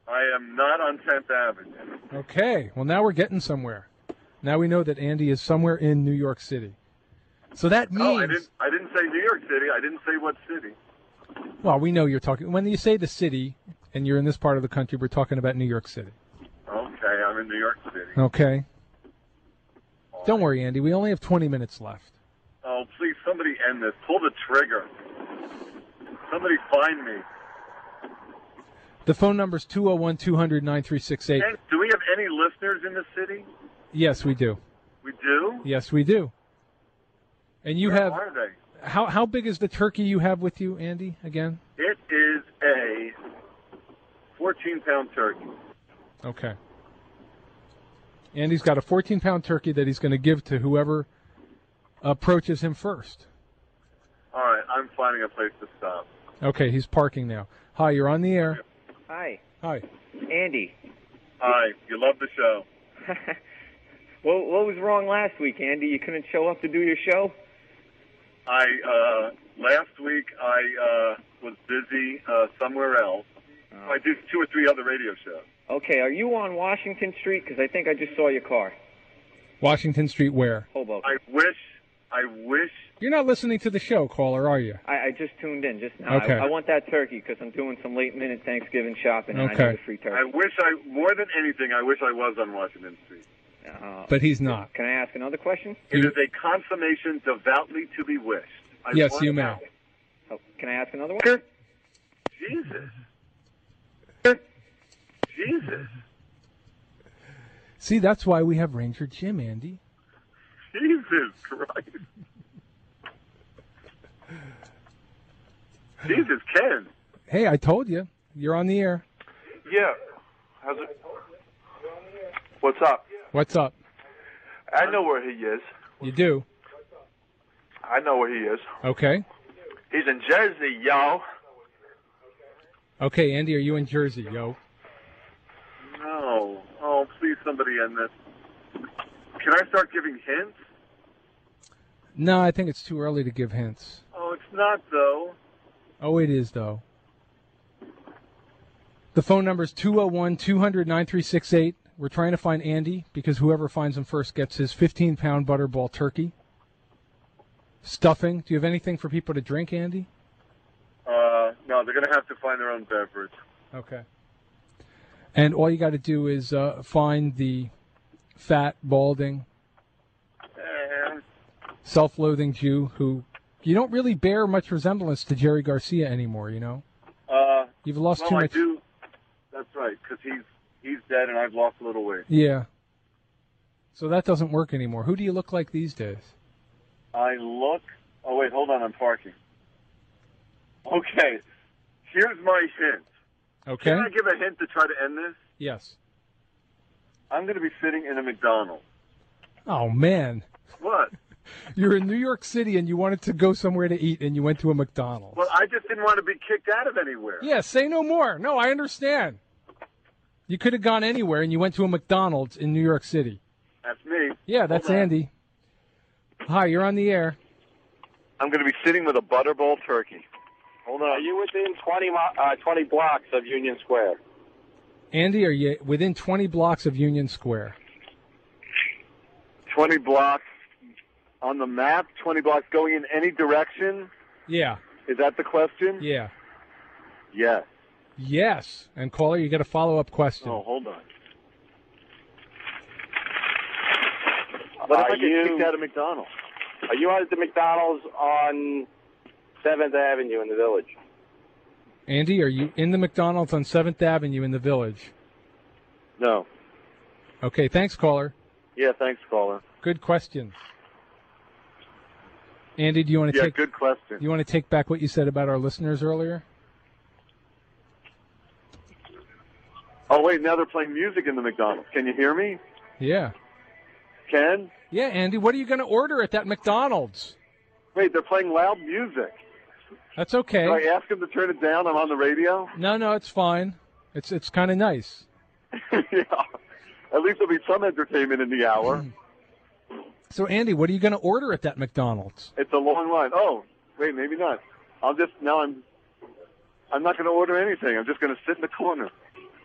I am not on tenth Avenue. Okay. Well, now we're getting somewhere. Now we know that Andy is somewhere in New York City. So that means. Oh, I didn't. I didn't say New York City. I didn't say what city. Well, we know you're talking. When you say the city and you're in this part of the country, we're talking about New York City. Okay, I'm in New York City. Okay. Don't worry, Andy. We only have twenty minutes left. Oh, please, somebody end this. Pull the trigger. Somebody find me. The phone number is two oh one, two hundred, nine three six eight. And do we have any listeners in the city? Yes, we do. We do? Yes, we do. And you Where have. are they? How how big is the turkey you have with you, Andy? Again. It is a fourteen-pound turkey. Okay. Andy's got a fourteen-pound turkey that he's going to give to whoever approaches him first. All right, I'm finding a place to stop. Okay, he's parking now. Hi, you're on the air. Hi, Hi. Andy. Hi, you love the show. Well, what was wrong last week, Andy? You couldn't show up to do your show? I uh, last week I uh, was busy uh, somewhere else. Oh. I do two or three other radio shows. Okay, are you on Washington Street? Because I think I just saw your car. Washington Street where? Hoboken. I wish, I wish. You're not listening to the show, caller, are you? I, I just tuned in just now. Okay. I, I want that turkey because I'm doing some late-minute Thanksgiving shopping, and Okay. I need a free turkey. I wish I more than anything. I wish I was on Washington Street. Uh, But he's not. Can I ask another question? It is a consummation devoutly to be wished. I Yes, want you it may. now. Oh, can I ask another one? Jesus. Jesus. See, that's why we have Ranger Jim, Andy. Jesus Christ. Jesus, Ken. Hey, I told you. You're on the air. Yeah. How's it? What's up? What's up? I know where he is. You do? I know where he is. Okay. He's in Jersey, yo. Okay, Andy, are you in Jersey, yo? No. Oh, please, somebody end this. Can I start giving hints? No, I think it's too early to give hints. Oh, it's not, though. Oh, it is, though. The phone number is two oh one, two hundred, nine three six eight. We're trying to find Andy because whoever finds him first gets his fifteen-pound butterball turkey. Stuffing. Do you have anything for people to drink, Andy? Uh, no, they're going to have to find their own beverage. Okay. And all you got to do is uh, find the fat, balding, Eh, self-loathing Jew who you don't really bear much resemblance to Jerry Garcia anymore, you know? Uh, You've lost well, too I much. do. That's right, because he's he's dead and I've lost a little weight. Yeah. So that doesn't work anymore. Who do you look like these days? I look. Oh wait, hold on. I'm parking. Okay, here's my hint. Okay. Can I give a hint to try to end this? Yes. I'm going to be sitting in a McDonald's. Oh, man. What? You're in New York City and you wanted to go somewhere to eat and you went to a McDonald's. Well, I just didn't want to be kicked out of anywhere. Yeah, say no more. No, I understand. You could have gone anywhere and you went to a McDonald's in New York City. That's me. Yeah, that's Hold on. Andy. Hi, you're on the air. I'm going to be sitting with a butterball turkey. Hold on. Are you within twenty, mi- uh, twenty blocks of Union Square? Andy, are you within twenty blocks of Union Square? twenty blocks on the map, twenty blocks going in any direction? Yeah. Is that the question? Yeah. Yes. Yes. And caller, you got a follow-up question. Oh, hold on. What if Are I get you- kicked out of McDonald's? Are you at the McDonald's on seventh Avenue in the Village? Andy, are you in the McDonald's on seventh Avenue in the Village? No. Okay, thanks, caller. Yeah, thanks, caller. Good question. Andy, do you want to Yeah, take good question. you want to take back what you said about our listeners earlier? Oh, wait, now they're playing music in the McDonald's. Can you hear me? Yeah. Ken? Yeah, Andy, what are you going to order at that McDonald's? Wait, they're playing loud music. That's okay. Can I ask them to turn it down? I'm on the radio. No, no, it's fine. It's it's kind of nice. Yeah. At least there'll be some entertainment in the hour. So, Andy, what are you going to order at that McDonald's? It's a long line. Oh, wait, maybe not. I'll just, now I'm, I'm not going to order anything. I'm just going to sit in the corner.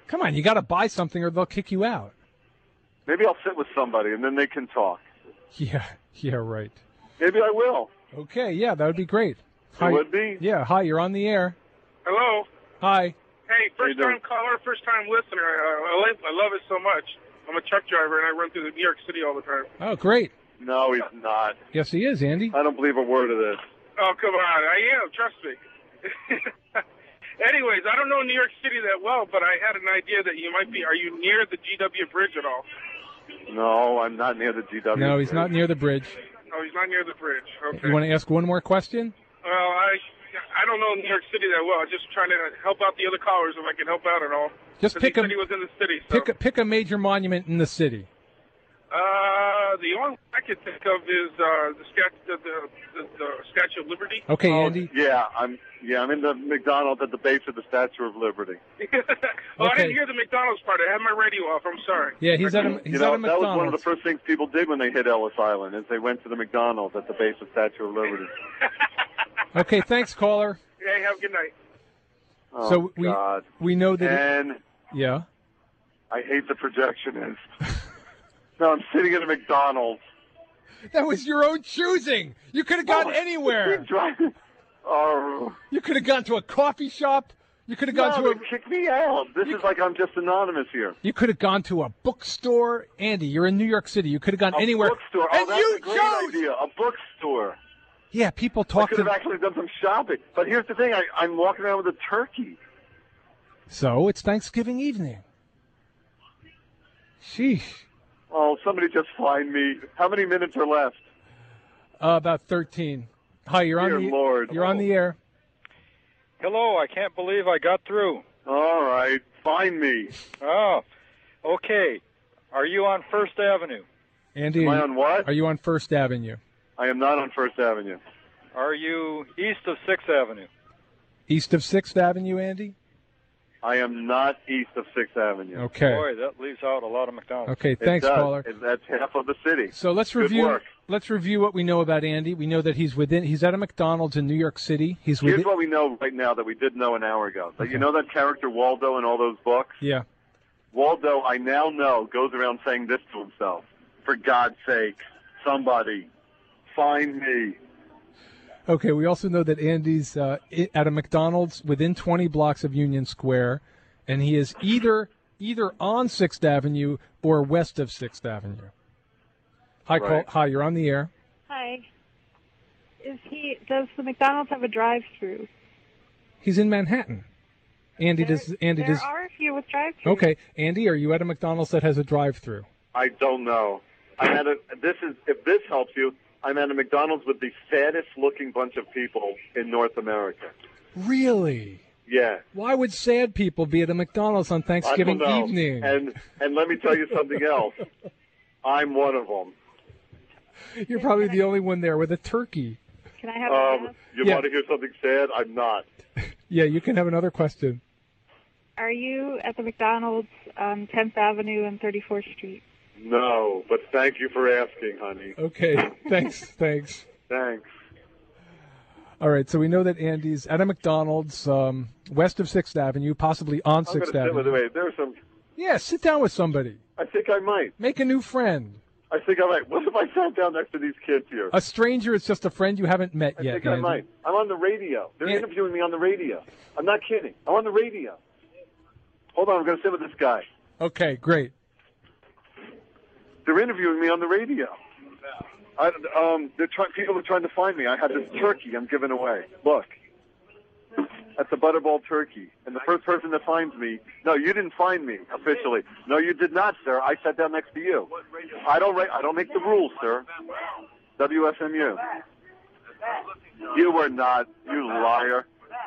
Come on, you got to buy something or they'll kick you out. Maybe I'll sit with somebody and then they can talk. Yeah, yeah, right. Maybe I will. Okay, yeah, that would be great. It would be? Yeah, hi, you're on the air. Hello. Hi. Hey, How you first time doing? caller, first time listener. I, I, like, I love it so much. I'm a truck driver and I run through New York City all the time. Oh, great. No, he's not. Yes, he is, Andy. I don't believe a word of this. Oh, come on. I am. Trust me. Anyways, I don't know New York City that well, but I had an idea that you might be. Are you near the G W Bridge at all? No, I'm not near the G W. No, he's not near the bridge. Oh, he's not near the bridge. Okay. You want to ask one more question? Well, I I don't know New York City that well. I'm just trying to help out the other callers if I can help out at all. Just 'Cause pick he a said he was in the city. So. pick a, pick a major monument in the city. Uh, the only one I can think of is uh, the, stat- the, the, the, the Statue of Liberty. Okay, Oh, Andy. Yeah, I'm. Yeah, I'm in the McDonald's at the base of the Statue of Liberty. oh, I Okay. didn't hear the McDonald's part. I had my radio off. I'm sorry. Yeah, he's at a he's you know, at a that was one of the McDonald's. first things people did when they hit Ellis Island, is they went to the McDonald's at the base of Statue of Liberty. Okay, thanks, caller. Hey, have a good night. Oh, So we God. we know that. it- And yeah. I hate the projectionist. No, I'm sitting at a McDonald's. That was your own choosing. You could have gone Oh, anywhere. driving. Oh. You could have gone to a coffee shop. You could have gone No, to they a. kicked me out. This is like I'm just anonymous here. You could have gone to a bookstore. Andy, you're in New York City. You could have gone A anywhere. bookstore. Oh, And that's you a great chose. idea. A bookstore. Yeah, people I talk could to. have actually done some shopping. But here's the thing. I, I'm walking around with a turkey. So it's Thanksgiving evening. Sheesh. Oh, somebody just find me. How many minutes are left? Uh, about thirteen. Hi, you're on Dear the. Lord. You're on the air. Hello, I can't believe I got through. All right. Find me. Oh, okay. Are you on First Avenue? Andy, Am are I you- on what? Are you on First Avenue? I am not on First Avenue. Are you east of Sixth Avenue? East of Sixth Avenue, Andy? I am not east of Sixth Avenue. Okay. Boy, that leaves out a lot of McDonald's. Okay, It thanks, does. caller. It- That's half of the city. So let's Good review. work. Let's review what we know about Andy. We know that he's within. He's at a McDonald's in New York City. He's Here's within. what we know right now that we didn't know an hour ago. That Okay. You know that character Waldo in all those books? Yeah. Waldo, I now know, goes around saying this to himself. For God's sake, somebody, find me. Okay. We also know that Andy's uh, i- at a McDonald's within twenty blocks of Union Square, and he is either either on Sixth Avenue or west of Sixth Avenue. Hi, call, Right. hi. You're on the air. Hi. Is he? Does the McDonald's have a drive-through? He's in Manhattan. Andy There, does. Andy there does. are a few with drive-through. Okay, Andy, are you at a McDonald's that has a drive-through? I don't know. I'm at a, this is, if this helps you, I'm at a McDonald's with the saddest looking bunch of people in North America. Really? Yeah. Why would sad people be at a McDonald's on Thanksgiving I don't know. evening? And, and let me tell you something else. I'm one of them. You're probably the only one there with a turkey. Can I have Um, a guess? you Yeah. want to hear something sad? I'm not. Yeah, you can have another question. Are you at the McDonald's on tenth Avenue and thirty-fourth Street? No, but thank you for asking, honey. Okay, thanks, thanks. Thanks. All right, so we know that Andy's at a McDonald's um, west of Sixth Avenue, possibly on I'm going to Sixth sit with Avenue. wait, there's some, Yeah, sit down with somebody. I think I might. Make a new friend. I think I might. What if I sat down next to these kids here? A stranger is just a friend you haven't met I yet, think I Andy. might. I'm on the radio. They're Yeah. interviewing me on the radio. I'm not kidding. I'm on the radio. Hold on, I'm going to sit with this guy. Okay, great. They're interviewing me on the radio. I, um, they're trying. People are trying to find me. I have this turkey I'm giving away. Look, that's a butterball turkey. And the first person that finds me, no, you didn't find me officially. No, you did not, sir. I sat down next to you. I don't. Ra- I don't make the rules, sir. W S M U. You were not. You liar.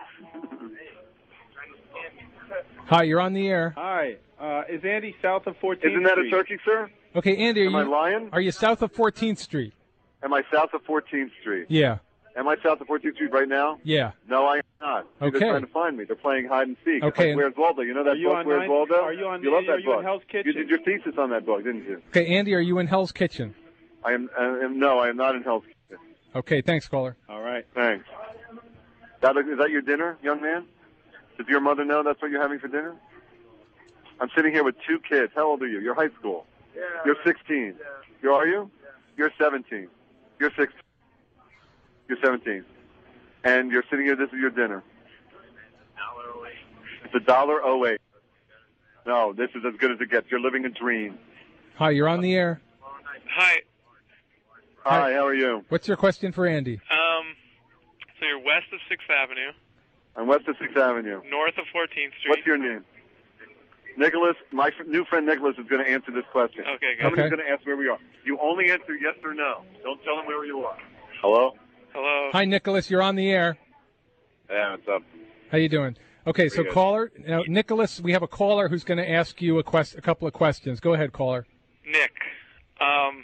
Hi, you're on the air. Hi. Uh, is Andy south of fourteenth Isn't that a Street? turkey, sir? Okay, Andy, are Am you I lying? are you south of fourteenth Street? Am I south of fourteenth Street? Yeah, Am I south of fourteenth Street right now? yeah. No, I am not. See, Okay. They're trying to find me. They're playing hide and seek. Okay, Like, Where's Waldo? You know that Are you book, on Where's nine- Waldo? are you on- You love that are you in book. Hell's You Kitchen? did your thesis on that book, didn't you? Okay, Andy, are you in Hell's Kitchen? I am, I am no, I am not in Hell's Kitchen. Okay, thanks, caller. All right. Thanks. That, is that your dinner, young man? Does your mother know that's what you're having for dinner? I'm sitting here with two kids. How old are you? You're high school. Yeah. You're sixteen. Yeah. You are you? Yeah. You're seventeen. You're sixteen. You're seventeen. And you're sitting here. This is your dinner. It's a dollar oh eight. No, this is as good as it gets. You're living a dream. Hi, you're on the air. Hi. Hi, how are you? What's your question for Andy? Um, so you're west of sixth Avenue, I'm west of sixth Avenue. north of fourteenth Street. What's your name? Nicholas. My f- new friend Nicholas is going to answer this question. Okay, good. Somebody's Okay. going to ask where we are. You only answer yes or no. Don't tell them where you are. Hello? Hello. Hi, Nicholas. You're on the air. Yeah, what's up? How you doing? Okay, so Pretty good. caller, now, Nicholas, we have a caller who's going to ask you a, quest- a couple of questions. Go ahead, caller. Nick. Um,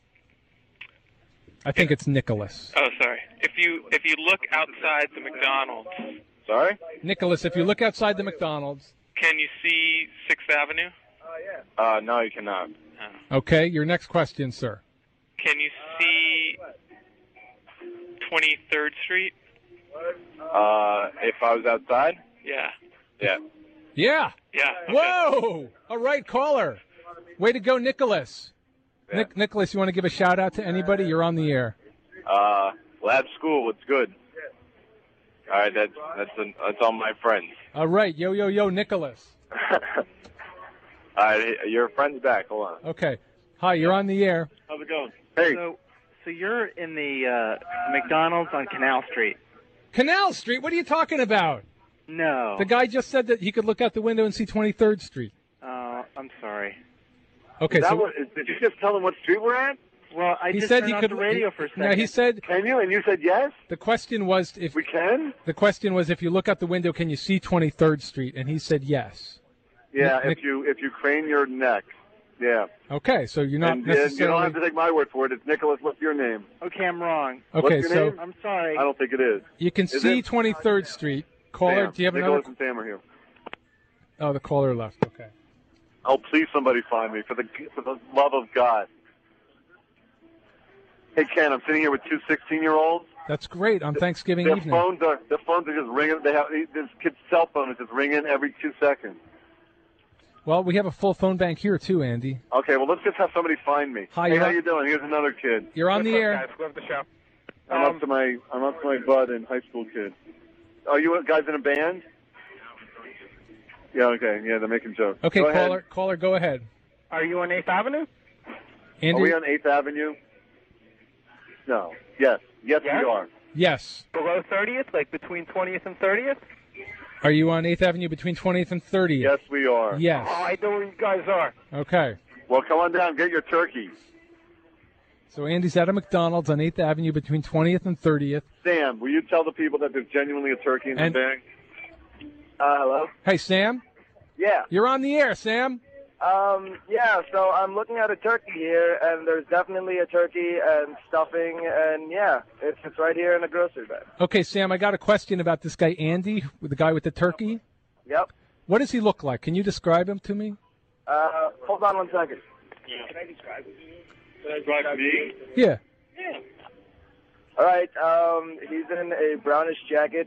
I think it's Nicholas. oh, sorry. If you if you look outside the McDonald's, Sorry? Nicholas, if you look outside the McDonald's, can you see sixth Avenue? Uh, no, you cannot. okay, your next question, sir. Can you see twenty-third Street? Uh, if I was outside? Yeah. Yeah. Yeah. Yeah. Okay. Whoa! All right, caller. Way to go, Nicholas. Nick, Nicholas, you want to give a shout out to anybody? You're on the air. Uh, lab school, what's good? All right, that's that's an, that's all my friends. All right, yo, yo, yo, Nicholas. All right, your friend's back. Hold on. Okay. Hi, you're on the air. How's it going? Hey. So, so you're in the uh, McDonald's on Canal Street. Canal Street? What are you talking about? No. The guy just said that he could look out the window and see twenty-third Street. Uh, I'm sorry. Okay, Is that so what, is, did you just tell them what street we're at? Well, I he just said turned he off could. the radio for a second. No, he said. Can you? And you said yes? The question was if we can. The question was if you look out the window, can you see twenty-third Street? And he said yes. Yeah, Nick- if you if you crane your neck. Yeah. Okay, so you're not and, and you don't necessarily. have to take my word for it. It's Nicholas. What's your name? Okay, I'm wrong. Okay, What's your so name? I'm sorry. I don't think it is. you can Is see it? twenty-third Street. Caller, Sam. do you have Nicholas another? and Sam are here. Oh, the caller left. Okay. Oh, please, somebody find me for the for the love of God. Hey, Ken, I'm sitting here with two sixteen-year-olds. That's great on Thanksgiving Their evening. phones are their phones are just ringing. They have this kid's cell phone is just ringing every two seconds. Well, we have a full phone bank here too, Andy. Okay, well, let's just have somebody find me. Hi, hey, you're how on- you doing? Here's another kid. You're on the air. Love the show. I'm Um, up to my I'm up to my butt in high school kid. Are you guys in a band? Yeah. Okay. Yeah, they're making jokes. Okay, Go ahead. caller, caller, go ahead. Are you on eighth Avenue? Andy. Are we on eighth Avenue? No. Yes. Yes, Yes? we are. Yes. Below thirtieth, like between twentieth and thirtieth? Are you on eighth Avenue between twentieth and thirtieth? Yes, we are. Yes. Oh, I know where you guys are. Okay. Well, come on down. Get your turkey. So Andy's at a McDonald's on eighth Avenue between twentieth and thirtieth. Sam, will you tell the people that there's genuinely a turkey in And- the bag? Uh, hello? Hey, Sam. Yeah. You're on the air, Sam. Um, yeah, so I'm looking at a turkey here, and there's definitely a turkey and stuffing, and yeah, it's, it's right here in the grocery bag. Okay, Sam, I got a question about this guy, Andy, the guy with the turkey. Yep. What does he look like? Can you describe him to me? Uh, hold on one second. Can I describe it? Can I describe me? Yeah. All right, um, he's in a brownish jacket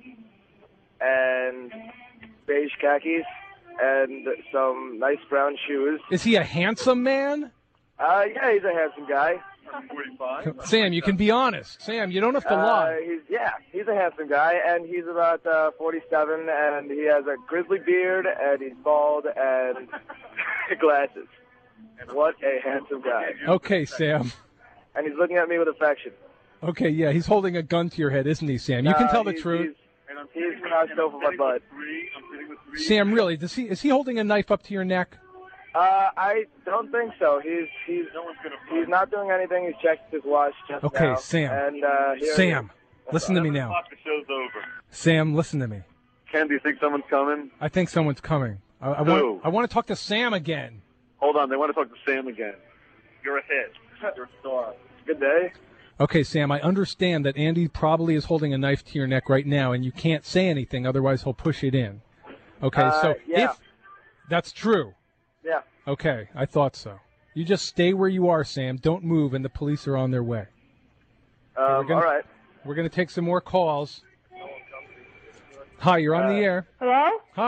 and beige khakis and some nice brown shoes. Is he a handsome man? Uh, yeah, he's a handsome guy. forty-five. Sam, you can be honest. Sam, you don't have to Uh, lie. he's yeah, he's a handsome guy, and he's about uh, forty-seven, and he has a grizzly beard, and he's bald, and glasses. What a handsome guy! Okay, Sam. And he's looking at me with affection. Okay, yeah, he's holding a gun to your head, isn't he, Sam? You can Uh, tell the he's- truth. He's, he's crouched over my butt. Sam, really, does he is he holding a knife up to your neck? Uh, I don't think so. He's he's he's not doing anything. He's checked his watch just Okay, now. Sam. And uh, here Sam, listen to me now. The show's over. Sam, listen to me. Ken, do you think someone's coming? I think someone's coming. I, I Who? want I want to talk to Sam again. Hold on, they want to talk to Sam again. You're a hit. You're a star. Good day. Okay, Sam, I understand that Andy probably is holding a knife to your neck right now, and you can't say anything, otherwise he'll push it in. Okay, Uh, so yeah. if that's true, Yeah. okay, I thought so. You just stay where you are, Sam. Don't move, and the police are on their way. Um, we're gonna, all right. We're going to take some more calls. Hi, you're on Uh, the air. Hello? Hi.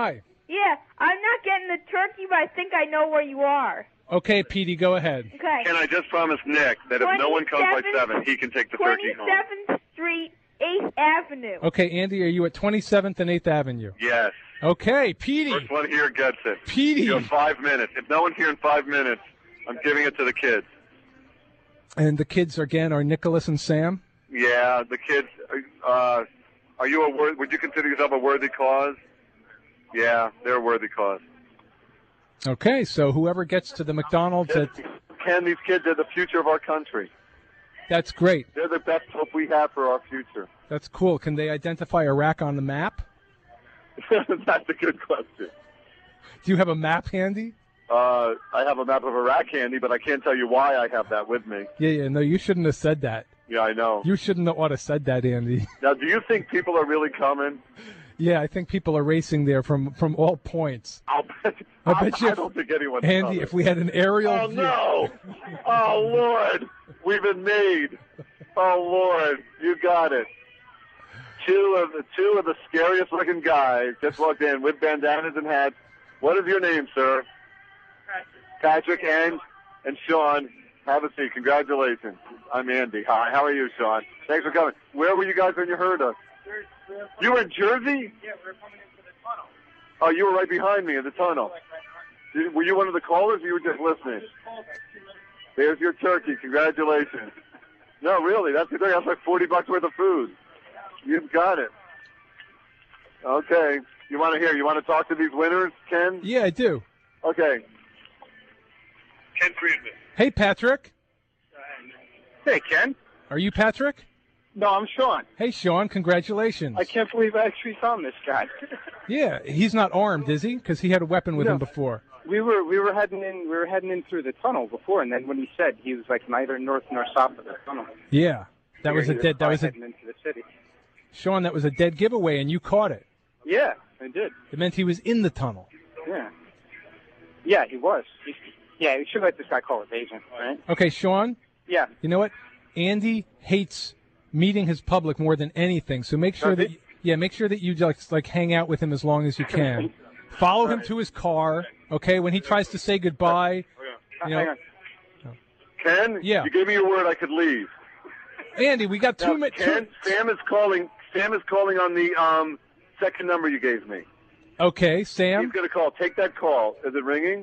Yeah, I'm not getting the turkey, but I think I know where you are. Okay, Petey, go ahead. Okay. And I just promised Nick that if no one comes by seven, he can take the turkey home. twenty-seventh Street, eighth Avenue. Okay, Andy, are you at twenty-seventh and eighth Avenue? Yes. Okay, Petey. First one here gets it. Petey. You have five minutes. If no one's here in five minutes, I'm giving it to the kids. And the kids, again, are Nicholas and Sam? Yeah, the kids. Uh, are you a wor- Would you consider yourself a worthy cause? Yeah, they're a worthy cause. Okay, so whoever gets to the McDonald's at... Ken, these kids are the future of our country. That's great. They're the best hope we have for our future. That's cool. Can they identify Iraq on the map? That's a good question. Do you have a map handy? Uh, I have a map of Iraq handy, but I can't tell you why I have that with me. Yeah, yeah, no, you shouldn't have said that. Yeah, I know. You shouldn't have ought to said that, Andy. Now, do you think people are really coming? Yeah, I think people are racing there from, from all points. I'll bet, I I'll, bet you. I don't think anyone's Andy, coming. if we had an aerial Oh, view. no! Oh, Lord! We've been made. Oh, Lord! You got it. Two of the two of the scariest looking guys just walked in with bandanas and hats. What is your name, sir? Patrick. Patrick and and Sean. Have a seat. Congratulations. I'm Andy. Hi. How are you, Sean? Thanks for coming. Where were you guys when you heard us? You were in Jersey? Yeah, we were coming into the tunnel. Oh, you were right behind me in the tunnel. Did- Were you one of the callers or you were just listening? There's your turkey. Congratulations. No, really, that's the thing. That's like forty bucks worth of food. You've got it. Okay. You want to hear? You want to talk to these winners, Ken? Yeah, I do. Okay. Ken Friedman. Hey, Patrick. Hey, Ken. Are you Patrick? No, I'm Sean. Hey, Sean, congratulations. I can't believe I actually found this guy. Yeah, he's not armed, is he? Because he had a weapon with No. him before. We were we were heading in we were heading in through the tunnel before, and then when he said he was like neither north nor south of the tunnel. Yeah, that was a He dead. That was a heading into the city. Sean. That was a dead giveaway, and you caught it. Yeah, I did. It meant he was in the tunnel. Yeah. Yeah, he was. He, yeah, we should let this guy call his agent, right? Okay, Sean. Yeah. You know what? Andy hates meeting his public more than anything. So make sure Does that he? yeah, make sure that you just like hang out with him as long as you can. Follow him to his car. Okay, when he tries to say goodbye. You know, Hang on. Ken? Yeah. You gave me your word I could leave. Andy, we got two Now, minutes. Ken, Sam is calling. Sam is calling on the um, second number you gave me. Okay, Sam. He's going to call. Take that call. Is it ringing?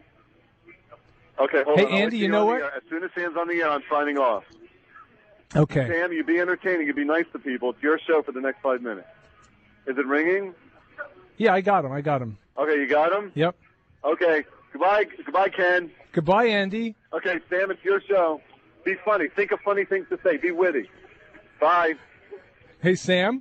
Okay, hold Hey, on. I'll Andy, let you know on what? the air. As soon as Sam's on the air, I'm signing off. Okay. Sam, you be entertaining. You be nice to people. It's your show for the next five minutes. Is it ringing? Yeah, I got him. I got him. Okay, you got him? Yep. Okay. Goodbye, goodbye, Ken. Goodbye, Andy. Okay, Sam, it's your show. Be funny. Think of funny things to say. Be witty. Bye. Hey, Sam.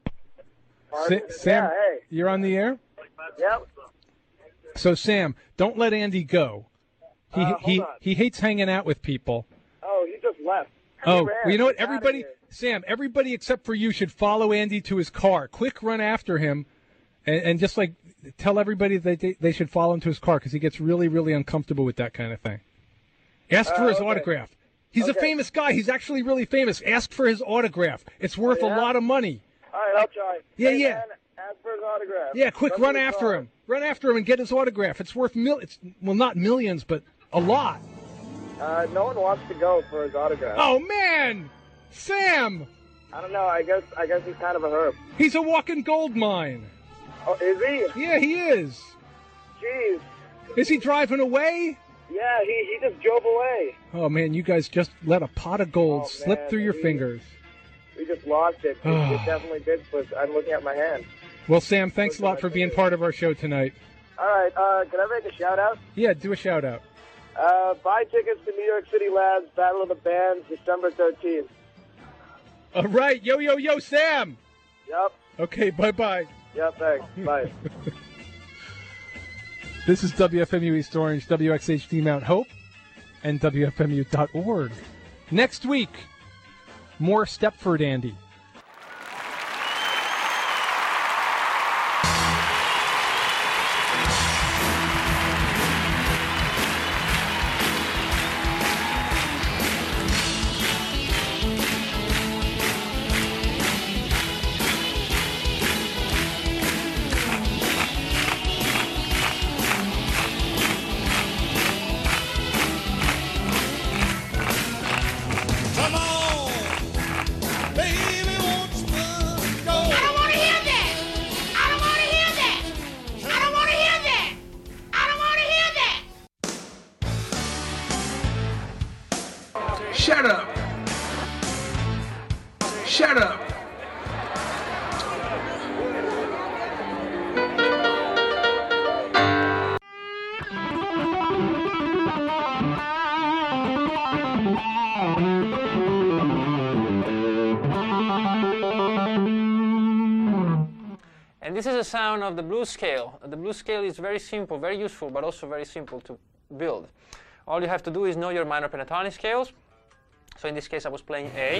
Sa- Sam, Yeah, hey. you're on the air. Yep. So, Sam, don't let Andy go. He Uh, hold he on. he hates hanging out with people. Oh, he just left. Oh, He ran. well, you know what? He's outta Everybody, here. Sam, everybody except for you should follow Andy to his car. Quick run after him, and, and just like tell everybody that they, they should follow him to his car because he gets really, really uncomfortable with that kind of thing. Ask for Uh, his okay. autograph. He's a Okay. famous guy. He's actually really famous. Ask for his autograph. It's worth Oh, yeah? a lot of money. All right, I'll try. Yeah, Hey, yeah. man, ask for his autograph. Yeah, quick, Come run to the after car. him. Run after him and get his autograph. It's worth mil. It's well, not millions, but a lot. Uh, no one wants to go for his autograph. Oh man, Sam! I don't know. I guess I guess he's kind of a herb. He's a walking gold mine. Oh, is he? Yeah, he is. Jeez. Is he driving away? Yeah, he, he just drove away. Oh man, you guys just let a pot of gold Oh, slip man, through your we- fingers. We just lost it. It, it definitely did slip. I'm looking at my hand. Well, Sam, thanks a lot for being part of our show tonight. All right. Uh, can I make a shout out? Yeah, do a shout out. Uh, buy tickets to New York City Labs Battle of the Bands, December thirteenth. All right, yo, yo, yo, Sam. Yep. Okay, bye, bye. Yep. Thanks. Bye. This is W F M U East Orange, W X H D Mount Hope, and W F M U dot org. Next week, more Stepford Andy. Shut up. And this is the sound of the blues scale. The blues scale is very simple, very useful, but also very simple to build. All you have to do is know your minor pentatonic scales. So in this case, I was playing A.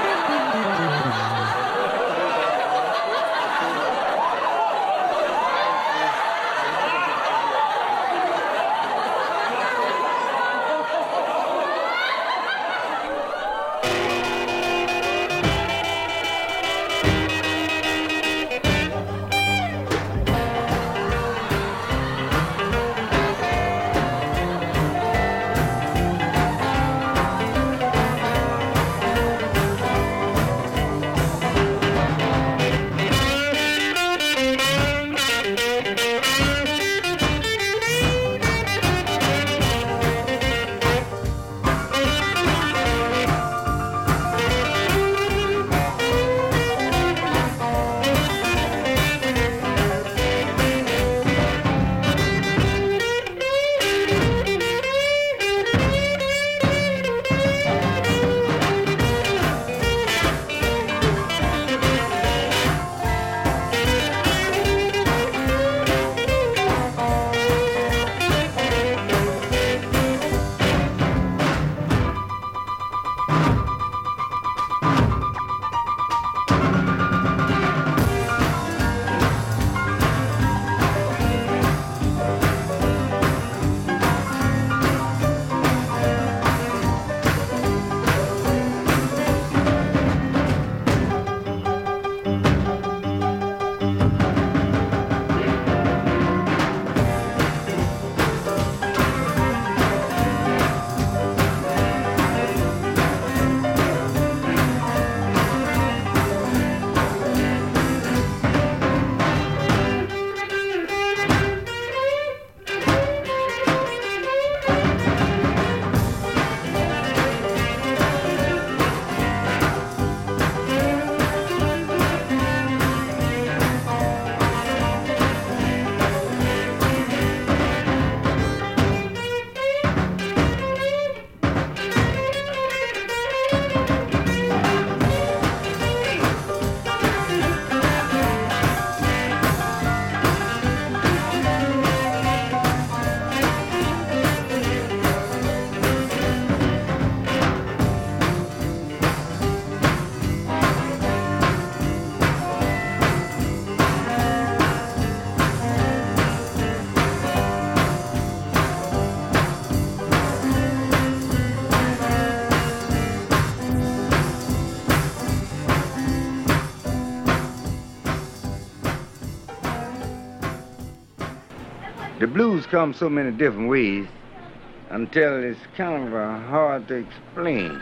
The blues come so many different ways until it's kind of uh, hard to explain.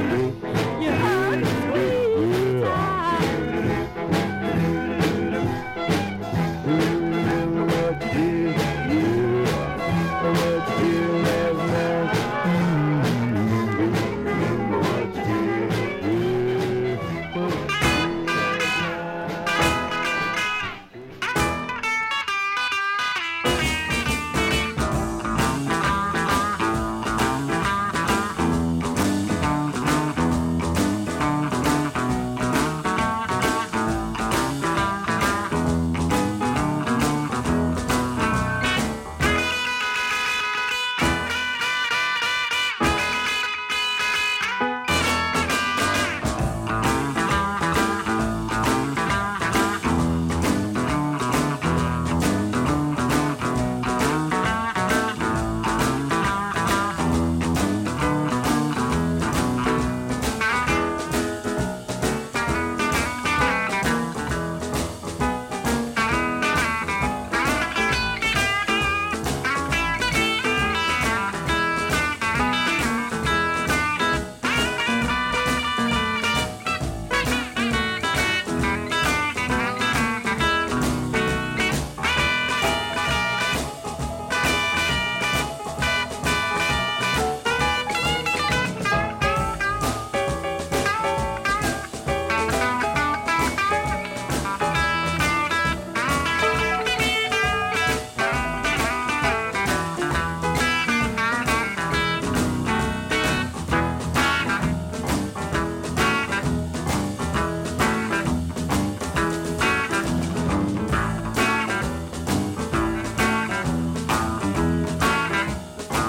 Thank you.